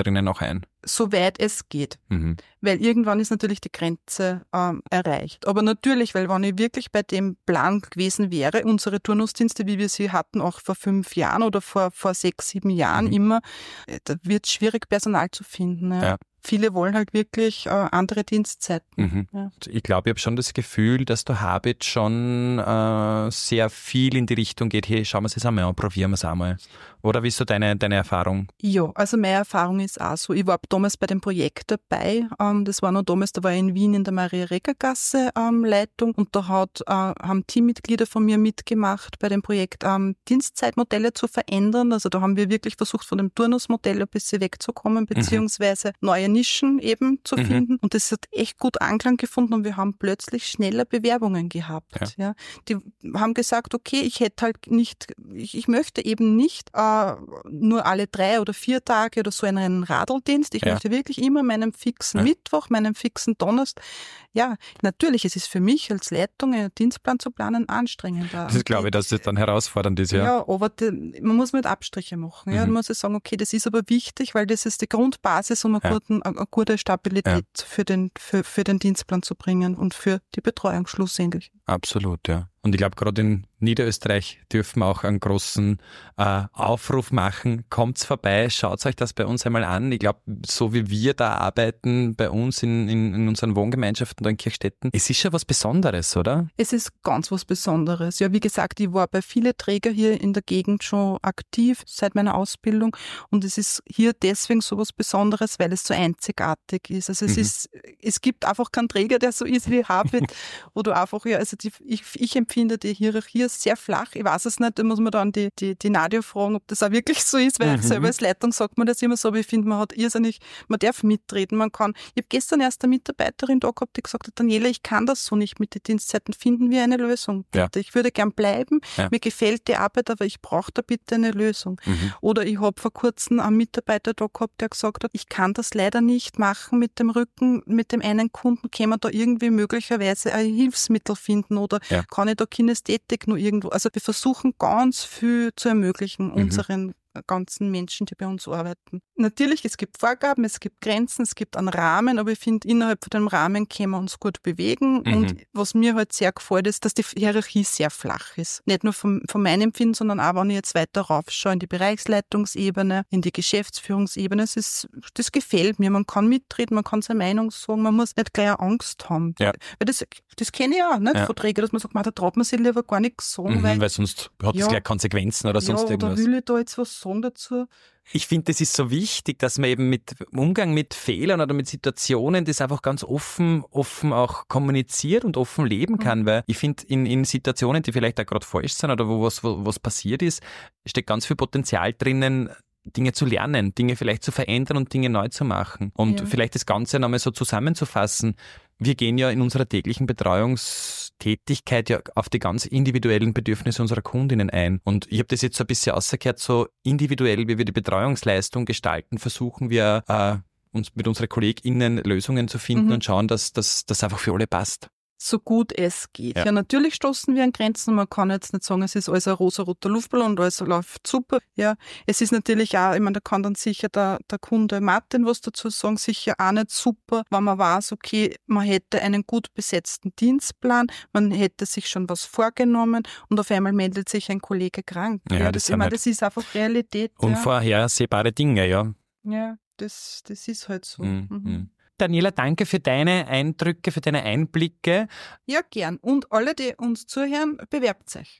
S2: Mitarbeiterinnen auch ein?
S4: Soweit es geht.
S2: Mhm.
S4: Weil irgendwann ist natürlich die Grenze ähm, erreicht. Aber natürlich, weil wenn ich wirklich bei dem Plan gewesen wäre, unsere Turnusdienste, wie wir sie hatten, auch vor fünf Jahren oder vor, vor sechs, sieben Jahren
S2: mhm.
S4: immer, da wird es schwierig, Personal zu finden. Ja. Ja. Viele wollen halt wirklich äh, andere Dienstzeiten.
S2: Mhm.
S4: Ja.
S2: Ich glaube, ich habe schon das Gefühl, dass der Habit schon äh, sehr viel in die Richtung geht, hey, schauen wir es jetzt einmal an, probieren wir es einmal. Oder wie ist so deine, deine Erfahrung?
S4: Ja, also meine Erfahrung ist auch so. Ich war damals bei dem Projekt dabei. Ähm, das war noch damals, da war ich in Wien in der Maria-Reger-Gasse ähm, Leitung und da hat, äh, haben Teammitglieder von mir mitgemacht bei dem Projekt, ähm, Dienstzeitmodelle zu verändern. Also da haben wir wirklich versucht, von dem Turnusmodell ein bisschen wegzukommen, beziehungsweise mhm. neue Nischen eben zu mhm. finden. Und das hat echt gut Anklang gefunden und wir haben plötzlich schneller Bewerbungen gehabt. Ja. Ja. Die haben gesagt, okay, ich hätte halt nicht, ich, ich möchte eben nicht äh, nur alle drei oder vier Tage oder so einen Radeldienst. Ich ja. möchte wirklich immer meinen fixen ja. Mittwoch, meinen fixen Donnerstag. Ja, natürlich, es ist für mich als Leitung, einen Dienstplan zu planen, anstrengender.
S2: Das glaube ich, dass das dann herausfordernd ist, ja.
S4: Ja, aber die, man muss mit Abstriche machen. Ja. Mhm. Man muss sagen, okay, das ist aber wichtig, weil das ist die Grundbasis, um eine, ja. guten, eine gute Stabilität ja. für, den, für, für den Dienstplan zu bringen und für die Betreuung schlussendlich.
S2: Absolut, ja. Und ich glaube, gerade in Niederösterreich dürfen wir auch einen großen äh, Aufruf machen. Kommt's vorbei, schaut euch das bei uns einmal an. Ich glaube, so wie wir da arbeiten, bei uns in, in, in unseren Wohngemeinschaften da in Kirchstetten, es ist schon was Besonderes, oder?
S4: Es ist ganz was Besonderes. Ja, wie gesagt, ich war bei vielen Trägern hier in der Gegend schon aktiv seit meiner Ausbildung und es ist hier deswegen so was Besonderes, weil es so einzigartig ist. Also es mhm. ist, es gibt einfach keinen Träger, der so ist wie Habit, wo du einfach, ja, also die, ich, ich empfinde die Hierarchie sehr flach. Ich weiß es nicht, da muss man dann die, die, die Nadia fragen, ob das auch wirklich so ist, weil mhm. selber als Leitung sagt man das immer so, aber ich finde, man hat irrsinnig, man darf mitreden, man kann. Ich habe gestern erst eine Mitarbeiterin da gehabt, die gesagt hat, Daniela, ich kann das so nicht mit den Dienstzeiten, finden wir eine Lösung. Ja. Ich würde gern bleiben, ja. mir gefällt die Arbeit, aber ich brauche da bitte eine Lösung. Mhm. Oder ich habe vor kurzem einen Mitarbeiter da gehabt, der gesagt hat, ich kann das leider nicht machen mit dem Rücken, mit dem einen Kunden, kann man da irgendwie möglicherweise ein Hilfsmittel finden oder ja. kann ich da Kinästhetik nur irgendwo, also wir versuchen ganz viel zu ermöglichen, mhm. unseren ganzen Menschen, die bei uns arbeiten. Natürlich, es gibt Vorgaben, es gibt Grenzen, es gibt einen Rahmen, aber ich finde, innerhalb von dem Rahmen können wir uns gut bewegen mhm. und was mir halt sehr gefällt, ist, dass die Hierarchie sehr flach ist. Nicht nur vom, von meinem Empfinden, sondern auch, wenn ich jetzt weiter raufschaue, in die Bereichsleitungsebene, in die Geschäftsführungsebene, es ist, das gefällt mir, man kann mitreden, man kann seine Meinung sagen, man muss nicht gleich Angst haben. Ja. Weil das, das kenne ich auch, nicht, ja. von Trägern, dass man sagt, man, da traut man sich lieber gar nichts sagen.
S2: Mhm, weil, weil sonst hat ja, das gleich Konsequenzen oder sonst
S4: ja,
S2: irgendwas.
S4: Oder will ich da jetzt was dazu.
S2: Ich finde, das ist so wichtig, dass man eben mit Umgang mit Fehlern oder mit Situationen das einfach ganz offen, offen auch kommuniziert und offen leben kann, mhm. weil ich finde, in, in Situationen, die vielleicht auch gerade falsch sind oder wo was, wo, was passiert ist, steckt ganz viel Potenzial drinnen, Dinge zu lernen, Dinge vielleicht zu verändern und Dinge neu zu machen. Und ja. vielleicht das Ganze nochmal so zusammenzufassen. Wir gehen ja in unserer täglichen Betreuungstätigkeit ja auf die ganz individuellen Bedürfnisse unserer Kundinnen ein. Und ich habe das jetzt so ein bisschen rausgehört, so individuell, wie wir die Betreuungsleistung gestalten, versuchen wir äh, uns mit unseren KollegInnen Lösungen zu finden mhm. und schauen, dass das einfach für alle passt.
S4: So gut es geht. Ja.
S2: Ja,
S4: natürlich stoßen wir an Grenzen. Man kann jetzt nicht sagen, es ist alles ein rosa-roter Luftballon und alles läuft super. Ja, es ist natürlich auch, ich meine, da kann dann sicher der, der Kunde Martin was dazu sagen, sicher auch nicht super, wenn man weiß, okay, man hätte einen gut besetzten Dienstplan, man hätte sich schon was vorgenommen und auf einmal meldet sich ein Kollege krank.
S2: Ja,
S4: ja,
S2: das,
S4: das, ich meine, das ist einfach Realität.
S2: Unvorhersehbare ja. Dinge, ja.
S4: Ja, das, das ist halt so.
S2: Mhm.
S4: Mhm.
S2: Daniela, danke für deine Eindrücke, für deine Einblicke.
S4: Ja, gern. Und alle, die uns zuhören, bewerbt euch.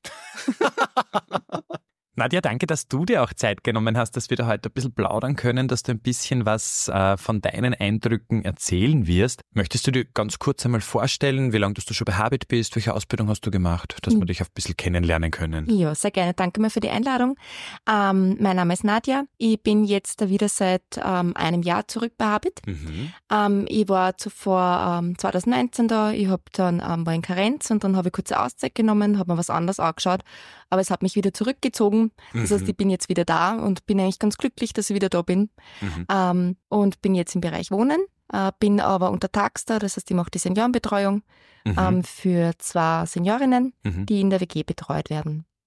S2: Nadja, danke, dass du dir auch Zeit genommen hast, dass wir da heute ein bisschen plaudern können, dass du ein bisschen was äh, von deinen Eindrücken erzählen wirst. Möchtest du dir ganz kurz einmal vorstellen, wie lange du schon bei Habit bist, welche Ausbildung hast du gemacht, dass wir dich auch ein bisschen kennenlernen können?
S1: Ja, sehr gerne. Danke mir für die Einladung. Ähm, mein Name ist Nadja. Ich bin jetzt wieder seit ähm, einem Jahr zurück bei Habit. Mhm. Ähm, ich war zuvor ähm, zwanzig neunzehn da. Ich hab dann ähm, war in Karenz und dann habe ich kurze Auszeit genommen, habe mir was anderes angeschaut, aber es hat mich wieder zurückgezogen. Das heißt, ich bin jetzt wieder da und bin eigentlich ganz glücklich, dass ich wieder da bin. Mhm. Ähm, und bin jetzt im Bereich Wohnen, äh, bin aber untertags da, das heißt, ich mache die Seniorenbetreuung mhm. ähm, für zwei Seniorinnen, mhm. die in der W G betreut werden.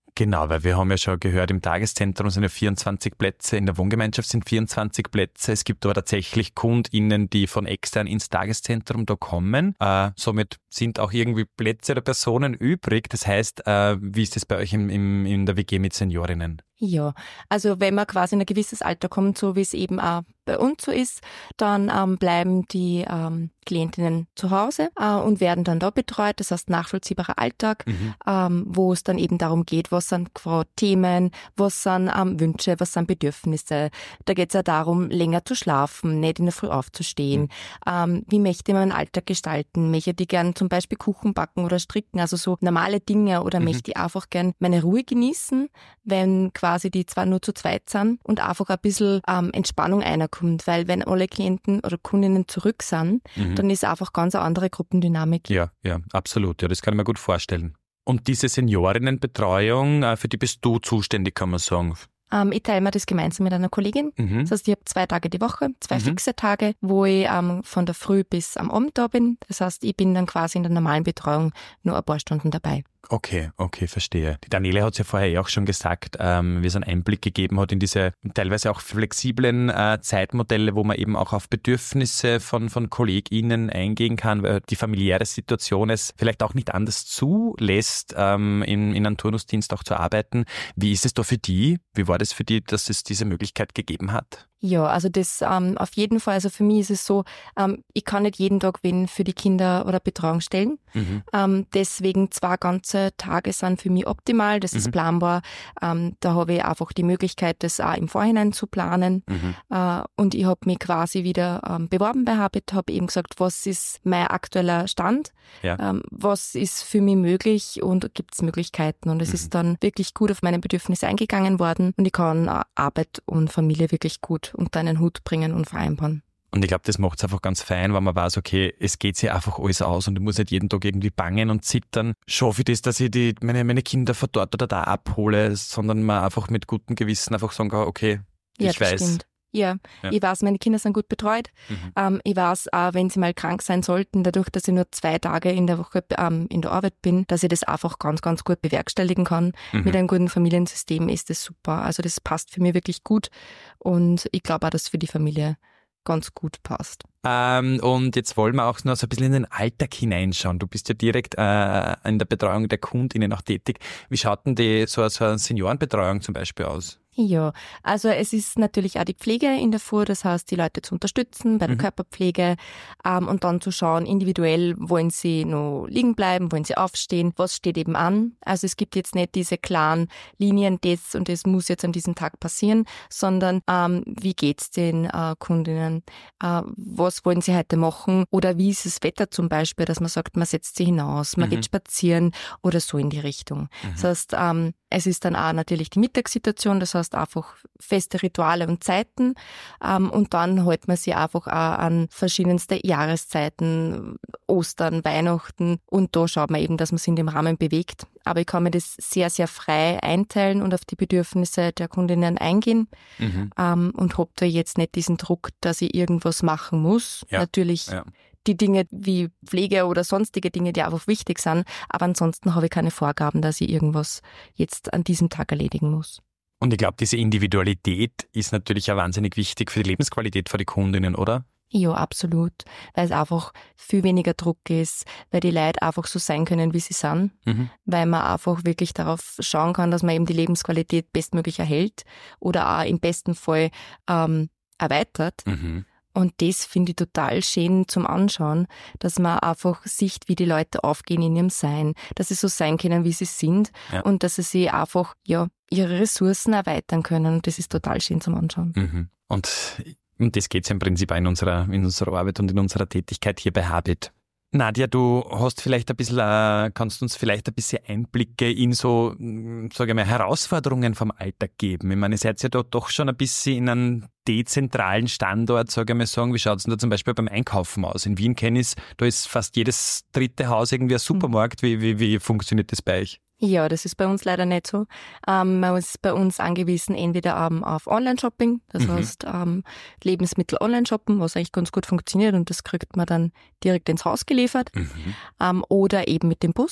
S2: Genau, weil wir haben ja schon gehört, im Tageszentrum sind ja vierundzwanzig Plätze, in der Wohngemeinschaft sind vierundzwanzig Plätze. Es gibt aber tatsächlich KundInnen, die von extern ins Tageszentrum da kommen. Äh, somit sind auch irgendwie Plätze oder Personen übrig. Das heißt, äh, wie ist das bei euch im, im, in der W G mit Seniorinnen?
S1: Ja, also wenn man quasi in ein gewisses Alter kommt, so wie es eben auch bei uns so ist, dann ähm, bleiben die ähm, Klientinnen zu Hause äh, und werden dann da betreut. Das heißt nachvollziehbarer Alltag, mhm. ähm, wo es dann eben darum geht, was sind gerade Themen, was sind ähm, Wünsche, was sind Bedürfnisse. Da geht es ja darum, länger zu schlafen, nicht in der Früh aufzustehen. Mhm. Ähm, wie möchte man einen Alltag gestalten? Möchte ich gern zum Beispiel Kuchen backen oder stricken, also so normale Dinge, oder mhm. möchte ich einfach gern meine Ruhe genießen, wenn quasi die zwar nur zu zweit sind und einfach ein bisschen ähm, Entspannung reinkommt, weil wenn alle Klienten oder Kundinnen zurück sind, mhm. dann ist einfach ganz eine andere Gruppendynamik.
S2: Ja, ja, absolut. Ja, das kann ich mir gut vorstellen. Und diese Seniorinnenbetreuung, für die bist du zuständig, kann man sagen?
S1: Ähm, ich teile mir das gemeinsam mit einer Kollegin. Mhm. Das heißt, ich habe zwei Tage die Woche, zwei mhm. fixe Tage, wo ich ähm, von der Früh bis am Abend da bin. Das heißt, ich bin dann quasi in der normalen Betreuung nur ein paar Stunden dabei.
S2: Okay, okay, verstehe. Die Daniela hat es ja vorher eh auch schon gesagt, ähm, wie es einen Einblick gegeben hat in diese teilweise auch flexiblen äh, Zeitmodelle, wo man eben auch auf Bedürfnisse von, von KollegInnen eingehen kann, weil die familiäre Situation es vielleicht auch nicht anders zulässt, ähm, in, in einem Turnusdienst auch zu arbeiten. Wie ist es da für die? Wie war das für die, dass es diese Möglichkeit gegeben hat?
S1: Ja, also das ähm, auf jeden Fall. Also für mich ist es so, ähm, ich kann nicht jeden Tag wen für die Kinder oder Betreuung stellen. Mhm. Ähm, deswegen zwei ganze Tage sind für mich optimal. Das mhm. ist planbar. Ähm, da habe ich einfach die Möglichkeit, das auch im Vorhinein zu planen. Mhm. Äh, und ich habe mich quasi wieder ähm, beworben bei Habit, habe eben gesagt, was ist mein aktueller Stand? Ja. Ähm, was ist für mich möglich und gibt es Möglichkeiten? Und es mhm. ist dann wirklich gut auf meine Bedürfnisse eingegangen worden und ich kann äh, Arbeit und Familie wirklich gut unter einen Hut bringen und vereinbaren.
S2: Und ich glaube, das macht es einfach ganz fein, weil man weiß, okay, es geht sich einfach alles aus und ich muss nicht jeden Tag irgendwie bangen und zittern. Schaffe ich das, dass ich die, meine, meine Kinder von dort oder da abhole, sondern man einfach mit gutem Gewissen einfach sagen kann, okay,
S1: ja,
S2: ich weiß.
S1: Stimmt. Ja, ja, ich weiß, meine Kinder sind gut betreut. Mhm. Ähm, ich weiß auch, wenn sie mal krank sein sollten, dadurch, dass ich nur zwei Tage in der Woche ähm, in der Arbeit bin, dass ich das einfach ganz, ganz gut bewerkstelligen kann. Mhm. Mit einem guten Familiensystem ist das super. Also das passt für mich wirklich gut und ich glaube auch, dass es für die Familie ganz gut passt.
S2: Ähm, und jetzt wollen wir auch noch so ein bisschen in den Alltag hineinschauen. Du bist ja direkt äh, in der Betreuung der KundInnen auch tätig. Wie schaut denn die, so, so eine Seniorenbetreuung zum Beispiel aus?
S1: Ja, also es ist natürlich auch die Pflege in der Früh, das heißt, die Leute zu unterstützen bei der mhm. Körperpflege ähm, und dann zu schauen, individuell, wollen sie noch liegen bleiben, wollen sie aufstehen, was steht eben an. Also es gibt jetzt nicht diese klaren Linien, das und das muss jetzt an diesem Tag passieren, sondern ähm, wie geht's den äh, Kundinnen, äh, was wollen sie heute machen oder wie ist das Wetter zum Beispiel, dass man sagt, man setzt sie hinaus, man mhm. geht spazieren oder so in die Richtung. Mhm. Das heißt, ähm, es ist dann auch natürlich die Mittagssituation, das heißt einfach feste Rituale und Zeiten ähm, und dann hält man sich einfach auch an verschiedenste Jahreszeiten, Ostern, Weihnachten und da schaut man eben, dass man sich in dem Rahmen bewegt. Aber ich kann mir das sehr, sehr frei einteilen und auf die Bedürfnisse der Kundinnen eingehen mhm. ähm, und habe da jetzt nicht diesen Druck, dass ich irgendwas machen muss. Ja. Natürlich ja. die Dinge wie Pflege oder sonstige Dinge, die einfach wichtig sind. Aber ansonsten habe ich keine Vorgaben, dass ich irgendwas jetzt an diesem Tag erledigen muss.
S2: Und ich glaube, diese Individualität ist natürlich auch wahnsinnig wichtig für die Lebensqualität für die Kundinnen, oder?
S1: Ja, absolut. Weil es einfach viel weniger Druck ist, weil die Leute einfach so sein können, wie sie sind. Mhm. Weil man einfach wirklich darauf schauen kann, dass man eben die Lebensqualität bestmöglich erhält oder auch im besten Fall ähm, erweitert. Mhm. Und das finde ich total schön zum Anschauen, dass man einfach sieht, wie die Leute aufgehen in ihrem Sein, dass sie so sein können, wie sie sind ja. und dass sie sich einfach ja, ihre Ressourcen erweitern können. Und das ist total schön zum Anschauen.
S2: Mhm. Und um das geht es ja im Prinzip auch in unserer, in unserer Arbeit und in unserer Tätigkeit hier bei Habit. Nadja, du hast vielleicht ein bisschen, äh, kannst uns vielleicht ein bisschen Einblicke in so, sage ich mal, Herausforderungen vom Alltag geben. Ich meine, ihr seid ja da doch schon ein bisschen in einem dezentralen Standort, sage ich mal sagen. Wie schaut es denn da zum Beispiel beim Einkaufen aus? In Wien kenne ich es, da ist fast jedes dritte Haus irgendwie ein Supermarkt. Wie, wie, wie funktioniert das bei euch?
S1: Ja, das ist bei uns leider nicht so. Ähm, man ist bei uns angewiesen entweder ähm, auf Online-Shopping, das mhm. heißt ähm, Lebensmittel online shoppen, was eigentlich ganz gut funktioniert und das kriegt man dann direkt ins Haus geliefert, mhm. ähm, oder eben mit dem Bus.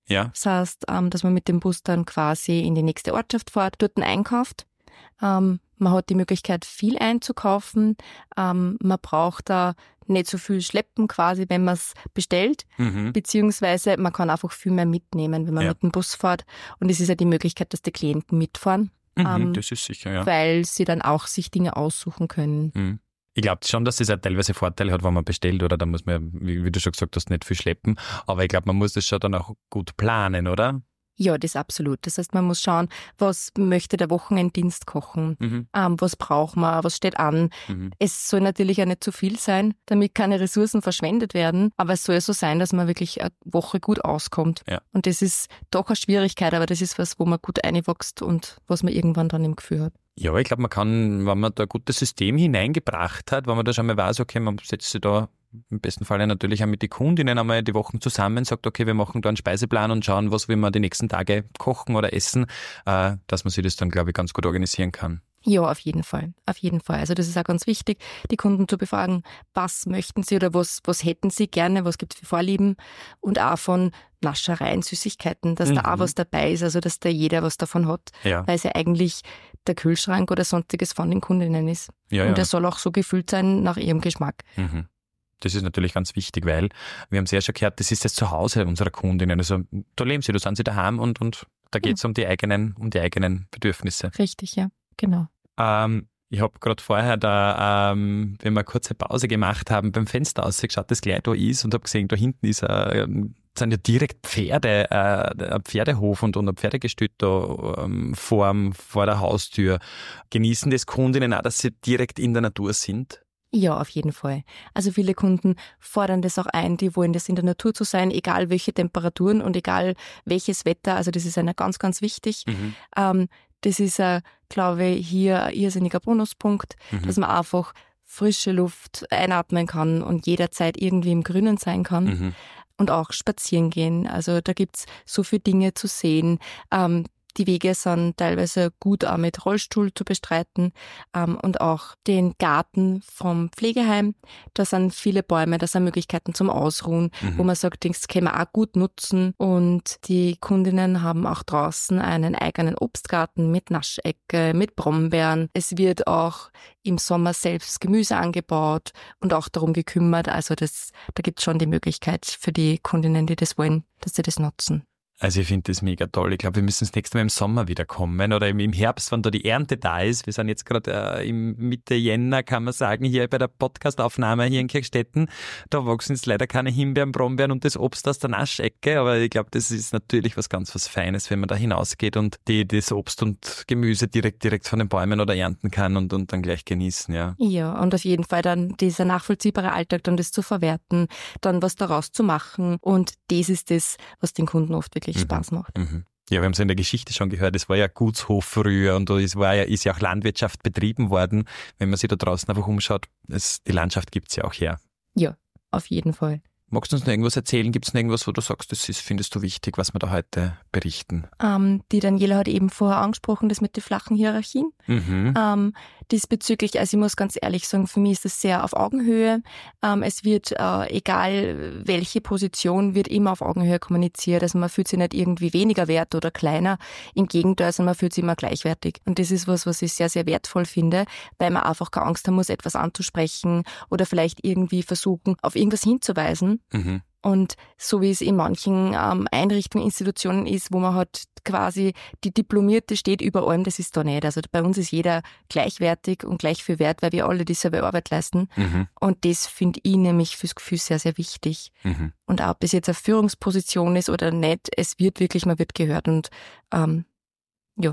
S2: Ja.
S1: Das heißt, ähm, dass man mit dem Bus dann quasi in die nächste Ortschaft fährt, dort einkauft. Ähm, man hat die Möglichkeit, viel einzukaufen. Ähm, man braucht da nicht so viel schleppen quasi, wenn man es bestellt.
S2: Mhm.
S1: Beziehungsweise man kann einfach viel mehr mitnehmen, wenn man
S2: Ja.
S1: mit dem Bus fährt. Und es ist ja die Möglichkeit, dass die Klienten mitfahren,
S2: Mhm,
S1: ähm,
S2: das ist sicher, ja.
S1: weil sie dann auch sich Dinge aussuchen können.
S2: Mhm. Ich glaube schon, dass das auch teilweise Vorteile hat, wenn man bestellt, oder da muss man, wie, wie du schon gesagt hast, nicht viel schleppen. Aber ich glaube, man muss das schon dann auch gut planen, oder?
S1: Ja, das absolut. Das heißt, man muss schauen, was möchte der Wochenenddienst kochen,
S2: Mhm.
S1: ähm, was braucht man, was steht an.
S2: Mhm.
S1: Es soll natürlich auch nicht zu viel sein, damit keine Ressourcen verschwendet werden, aber es soll ja so sein, dass man wirklich eine Woche gut auskommt.
S2: Ja.
S1: Und das ist doch eine Schwierigkeit, aber das ist was, wo man gut einwächst und was man irgendwann dann im Gefühl hat.
S2: Ja, ich glaube, man kann, wenn man da ein gutes System hineingebracht hat, wenn man da schon mal weiß, okay, man setzt sich da im besten Fall natürlich auch mit den Kundinnen einmal die Wochen zusammen, sagt, okay, wir machen da einen Speiseplan und schauen, was will man die nächsten Tage kochen oder essen, äh, dass man sich das dann, glaube ich, ganz gut organisieren kann.
S1: Ja, auf jeden Fall. Auf jeden Fall. Also das ist auch ganz wichtig, die Kunden zu befragen, was möchten sie oder was, was hätten sie gerne, was gibt es für Vorlieben, und auch von Naschereien, Süßigkeiten, dass
S2: Mhm.
S1: da auch was dabei ist, also dass da jeder was davon hat,
S2: Ja,
S1: weil es ja eigentlich der Kühlschrank oder sonstiges von den Kundinnen ist.
S2: ja,
S1: Und
S2: ja.
S1: der soll auch so gefüllt sein nach ihrem Geschmack.
S2: Mhm. Das ist natürlich ganz wichtig, weil wir haben es ja schon gehört, das ist das Zuhause unserer Kundinnen. Also da leben sie, da sind sie daheim und, und da geht es um die eigenen, um die eigenen Bedürfnisse.
S1: Richtig, ja, genau.
S2: Ähm, ich habe gerade vorher da, ähm, wenn wir eine kurze Pause gemacht haben, beim Fenster ausgeschaut, das gleich da ist, und habe gesehen, da hinten ist ein, sind ja direkt Pferde, äh, ein Pferdehof und, und ein Pferdegestüt da ähm, vor, vor der Haustür. Genießen das Kundinnen auch, dass sie direkt in der Natur sind?
S1: Ja, auf jeden Fall. Also viele Kunden fordern das auch ein, die wollen das in der Natur zu sein, egal welche Temperaturen und egal welches Wetter. Also das ist einer ganz, ganz wichtig.
S2: Mhm.
S1: Ähm, das ist, äh, glaube ich, hier ein irrsinniger Bonuspunkt,
S2: Mhm.
S1: dass man einfach frische Luft einatmen kann und jederzeit irgendwie im Grünen sein kann.
S2: Mhm.
S1: Und auch spazieren gehen. Also da gibt's so viele Dinge zu sehen. Ähm, die Wege sind teilweise gut auch mit Rollstuhl zu bestreiten, ähm, und auch den Garten vom Pflegeheim. Da sind viele Bäume, da sind Möglichkeiten zum Ausruhen,
S2: Mhm.
S1: wo man sagt, das kann man auch gut nutzen. Und die Kundinnen haben auch draußen einen eigenen Obstgarten mit Naschecke, mit Brombeeren. Es wird auch im Sommer selbst Gemüse angebaut und auch darum gekümmert. Also das, da gibt's schon die Möglichkeit für die Kundinnen, die das wollen, dass sie das nutzen.
S2: Also ich finde das mega toll. Ich glaube, wir müssen das nächste Mal im Sommer wieder kommen oder im Herbst, wenn da die Ernte da ist. Wir sind jetzt gerade äh, im Mitte Jänner, kann man sagen, hier bei der Podcastaufnahme hier in Kirchstetten. Da wachsen jetzt leider keine Himbeeren, Brombeeren und das Obst aus der Naschecke, aber ich glaube, das ist natürlich was ganz was Feines, wenn man da hinausgeht und die das Obst und Gemüse direkt direkt von den Bäumen oder ernten kann und, und dann gleich genießen, ja.
S1: Ja, und auf jeden Fall dann dieser nachvollziehbare Alltag, dann das zu verwerten, dann was daraus zu machen, und das ist das, was den Kunden oft wirklich
S2: Mhm.
S1: Spaß macht.
S2: Mhm. Ja, wir haben es in der Geschichte schon gehört, es war ja Gutshof früher und es war ja, ist ja auch Landwirtschaft betrieben worden. Wenn man sich da draußen einfach umschaut, es, die Landschaft gibt's ja auch her.
S1: Ja, auf jeden Fall.
S2: Magst du uns noch irgendwas erzählen? Gibt es noch irgendwas, wo du sagst, das ist, findest du wichtig, was wir da heute berichten?
S1: Ähm, die Daniela hat eben vorher angesprochen, das mit den flachen Hierarchien.
S2: Mhm.
S1: Ähm, diesbezüglich, also ich muss ganz ehrlich sagen, für mich ist das sehr auf Augenhöhe. Ähm, es wird, äh, egal welche Position, wird immer auf Augenhöhe kommuniziert. Also man fühlt sich nicht irgendwie weniger wert oder kleiner. Im Gegenteil, also man fühlt sich immer gleichwertig. Und das ist was, was ich sehr, sehr wertvoll finde, weil man einfach keine Angst haben muss, etwas anzusprechen oder vielleicht irgendwie versuchen, auf irgendwas hinzuweisen.
S2: Mhm.
S1: Und so wie es in manchen ähm, Einrichtungen, Institutionen ist, wo man halt quasi die Diplomierte steht über allem, das ist da nicht. Also bei uns ist jeder gleichwertig und gleich viel wert, weil wir alle dieselbe Arbeit leisten.
S2: Mhm.
S1: Und das finde ich nämlich fürs Gefühl sehr, sehr wichtig.
S2: Mhm.
S1: Und auch ob das jetzt eine Führungsposition ist oder nicht, es wird wirklich, man wird gehört und ähm, ja,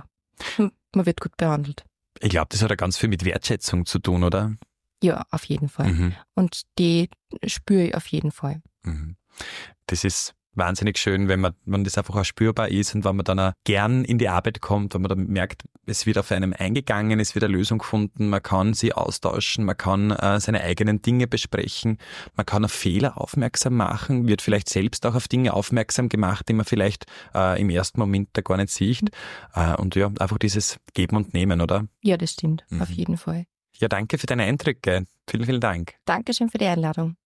S1: man wird gut behandelt.
S2: Ich glaube, das hat ja ganz viel mit Wertschätzung zu tun, oder?
S1: Ja, auf jeden Fall.
S2: Mhm.
S1: Und die spüre ich auf jeden Fall.
S2: Mhm. Das ist wahnsinnig schön, wenn man, wenn das einfach auch spürbar ist und wenn man dann auch gern in die Arbeit kommt, wenn man dann merkt, es wird auf einem eingegangen, es wird eine Lösung gefunden, man kann sie austauschen, man kann äh, seine eigenen Dinge besprechen, man kann auf Fehler aufmerksam machen, wird vielleicht selbst auch auf Dinge aufmerksam gemacht, die man vielleicht äh, im ersten Moment da gar nicht sieht. Äh, und ja, einfach dieses Geben und Nehmen, oder?
S1: Ja, das stimmt,
S2: Mhm.
S1: auf jeden Fall.
S2: Ja, danke für deine Eindrücke. Vielen, vielen Dank.
S1: Dankeschön für die Einladung.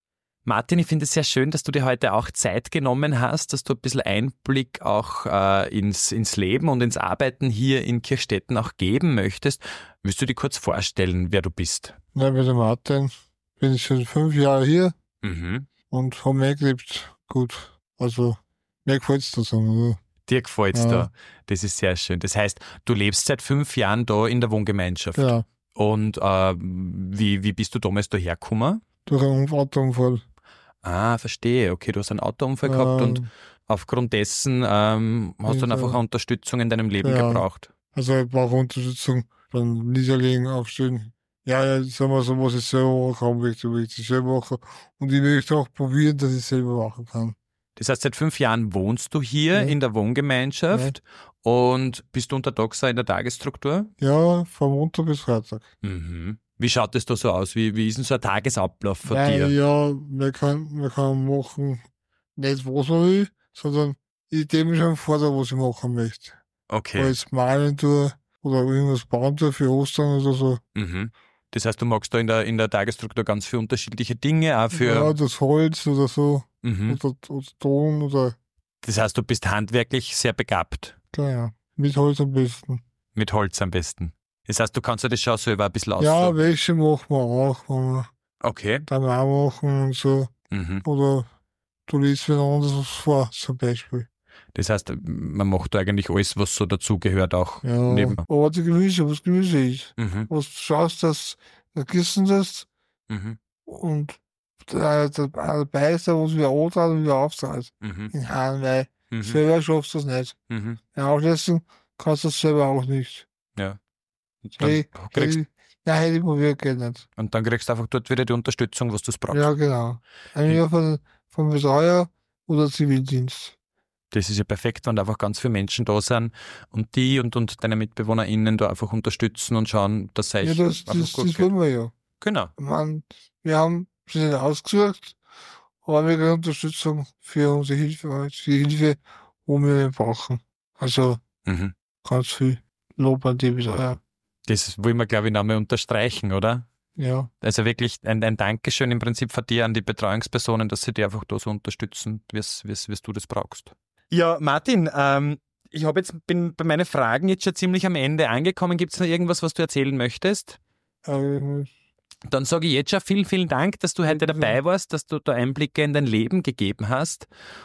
S2: Martin, ich finde es sehr schön, dass du dir heute auch Zeit genommen hast, dass du ein bisschen Einblick auch äh, ins, ins Leben und ins Arbeiten hier in Kirchstetten auch geben möchtest. Willst du dir kurz vorstellen, wer du bist?
S5: Ja, ich bin der Martin, bin schon fünf Jahre hier
S2: Mhm.
S5: und habe mir gelebt. Gut, also mir gefällt es da so.
S2: Dir gefällt's
S5: Ja.
S2: da. Das ist sehr schön. Das heißt, du lebst seit fünf Jahren da in der Wohngemeinschaft.
S5: Ja,
S2: Und äh, wie, wie bist du damals da hergekommen?
S5: durch einen Autounfall.
S2: Ah, verstehe. Okay, du hast einen Autounfall gehabt und
S5: Ähm,
S2: aufgrund dessen ähm, hast du dann
S5: Ja.
S2: einfach eine Unterstützung in deinem Leben
S5: Ja.
S2: gebraucht.
S5: Also ich brauche Unterstützung beim Niederlegen, Aufstehen. Ja, ja, sagen wir so, was ich selber machen kann, möchte, möchte ich selber machen. Und ich möchte auch probieren, dass ich selber machen kann.
S2: Das heißt, seit fünf Jahren wohnst du hier
S5: Ja.
S2: in der Wohngemeinschaft und bist du untertags auch in der Tagesstruktur?
S5: Ja, von Montag bis Freitag.
S2: Mhm. Wie schaut das da so aus? Wie, wie ist denn so ein Tagesablauf von
S5: Nein,
S2: dir?
S5: ja, man kann, man kann machen, nicht was man will, sondern ich denke mir schon vor, was ich machen möchte.
S2: Okay.
S5: Ob ich jetzt malen tue oder irgendwas bauen tue für Ostern oder so.
S2: Mhm. Das heißt, du magst da in der, in der Tagesstruktur ganz viele unterschiedliche Dinge, auch für.
S5: Ja, das Holz oder so,
S2: Mhm.
S5: oder, oder Ton oder,
S2: Das heißt, du bist handwerklich sehr begabt.
S5: klar, ja, mit Holz am besten.
S2: Mit Holz am besten. Das heißt, du kannst dir das schon selber ein bisschen aus.
S5: Ja, Wäsche machen wir auch, wenn wir
S2: Okay.
S5: dann auch machen und so.
S2: Mhm.
S5: Oder du liest wen anderes was vor, zum Beispiel.
S2: Das heißt, man macht da eigentlich alles, was so dazugehört, auch
S5: Ja,
S2: nebenbei.
S5: aber die Gemüse, was Gemüse ist.
S2: Mhm.
S5: Was du schaust, dass du gießen das
S2: Mhm.
S5: und der, der, der Beißer, was wir antragen und wir auftragen.
S2: Mhm.
S5: In Haaren, weil
S2: Mhm.
S5: selber schaffst du das nicht.
S2: Mhm.
S5: Ja, auflassen kannst du das selber auch nicht.
S2: Ja.
S5: Hey,
S2: Dann kriegst,
S5: hey, nein, hätte ich probiert, geht nicht.
S2: und dann kriegst du einfach dort wieder die Unterstützung, was du brauchst.
S5: Ja, genau. Entweder von, vom Betreuer oder Zivildienst.
S2: Das ist ja perfekt, wenn da einfach ganz viele Menschen da sind und die und, und deine MitbewohnerInnen da einfach unterstützen und schauen, dass es
S5: Ja,
S2: euch
S5: das,
S2: einfach
S5: das,
S2: gut
S5: das
S2: geht.
S5: wollen wir ja.
S2: Genau.
S5: Ich meine, wir haben sie nicht ausgesucht, aber wir kriegen Unterstützung für unsere Hilfe, für die Hilfe, wo wir brauchen. Also
S2: Mhm.
S5: ganz viel Lob an die Betreuer.
S2: Das wollen wir, glaube ich, nochmal unterstreichen, oder?
S5: Ja,
S2: Also wirklich ein, ein Dankeschön im Prinzip von dir an die Betreuungspersonen, dass sie dir einfach da so unterstützen, wie du das brauchst. Ja, Martin, ähm, ich hab jetzt, bin bei meinen Fragen jetzt schon ziemlich am Ende angekommen. Gibt es noch irgendwas, was du erzählen möchtest?
S5: aber
S2: Dann sage ich jetzt schon vielen, vielen Dank, dass du heute
S5: Bitte.
S2: dabei warst, dass du da Einblicke in dein Leben gegeben hast.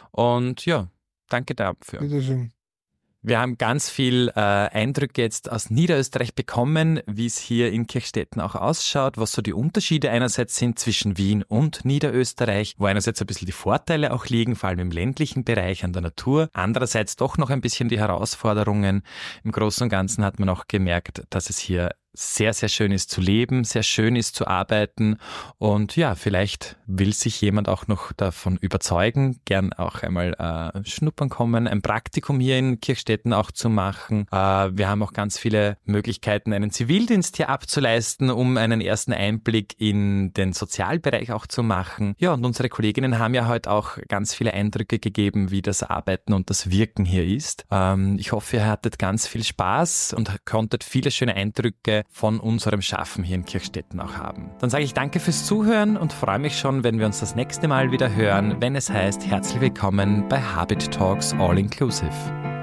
S2: Und ja, danke dafür.
S5: bitteschön.
S2: Wir haben ganz viel äh, Eindrücke jetzt aus Niederösterreich bekommen, wie es hier in Kirchstetten auch ausschaut, was so die Unterschiede einerseits sind zwischen Wien und Niederösterreich, wo einerseits ein bisschen die Vorteile auch liegen, vor allem im ländlichen Bereich an der Natur, andererseits doch noch ein bisschen die Herausforderungen. Im Großen und Ganzen hat man auch gemerkt, dass es hier sehr, sehr schön ist zu leben, sehr schön ist zu arbeiten und ja, vielleicht will sich jemand auch noch davon überzeugen, gern auch einmal äh, schnuppern kommen, ein Praktikum hier in Kirchstetten auch zu machen. Äh, wir haben auch ganz viele Möglichkeiten, einen Zivildienst hier abzuleisten, um einen ersten Einblick in den Sozialbereich auch zu machen. Ja, und unsere Kolleginnen haben ja heute auch ganz viele Eindrücke gegeben, wie das Arbeiten und das Wirken hier ist. Ähm, ich hoffe, ihr hattet ganz viel Spaß und konntet viele schöne Eindrücke von unserem Schaffen hier in Kirchstetten auch haben. Dann sage ich danke fürs Zuhören und freue mich schon, wenn wir uns das nächste Mal wieder hören, wenn es heißt, herzlich willkommen bei Habit Talks All Inclusive.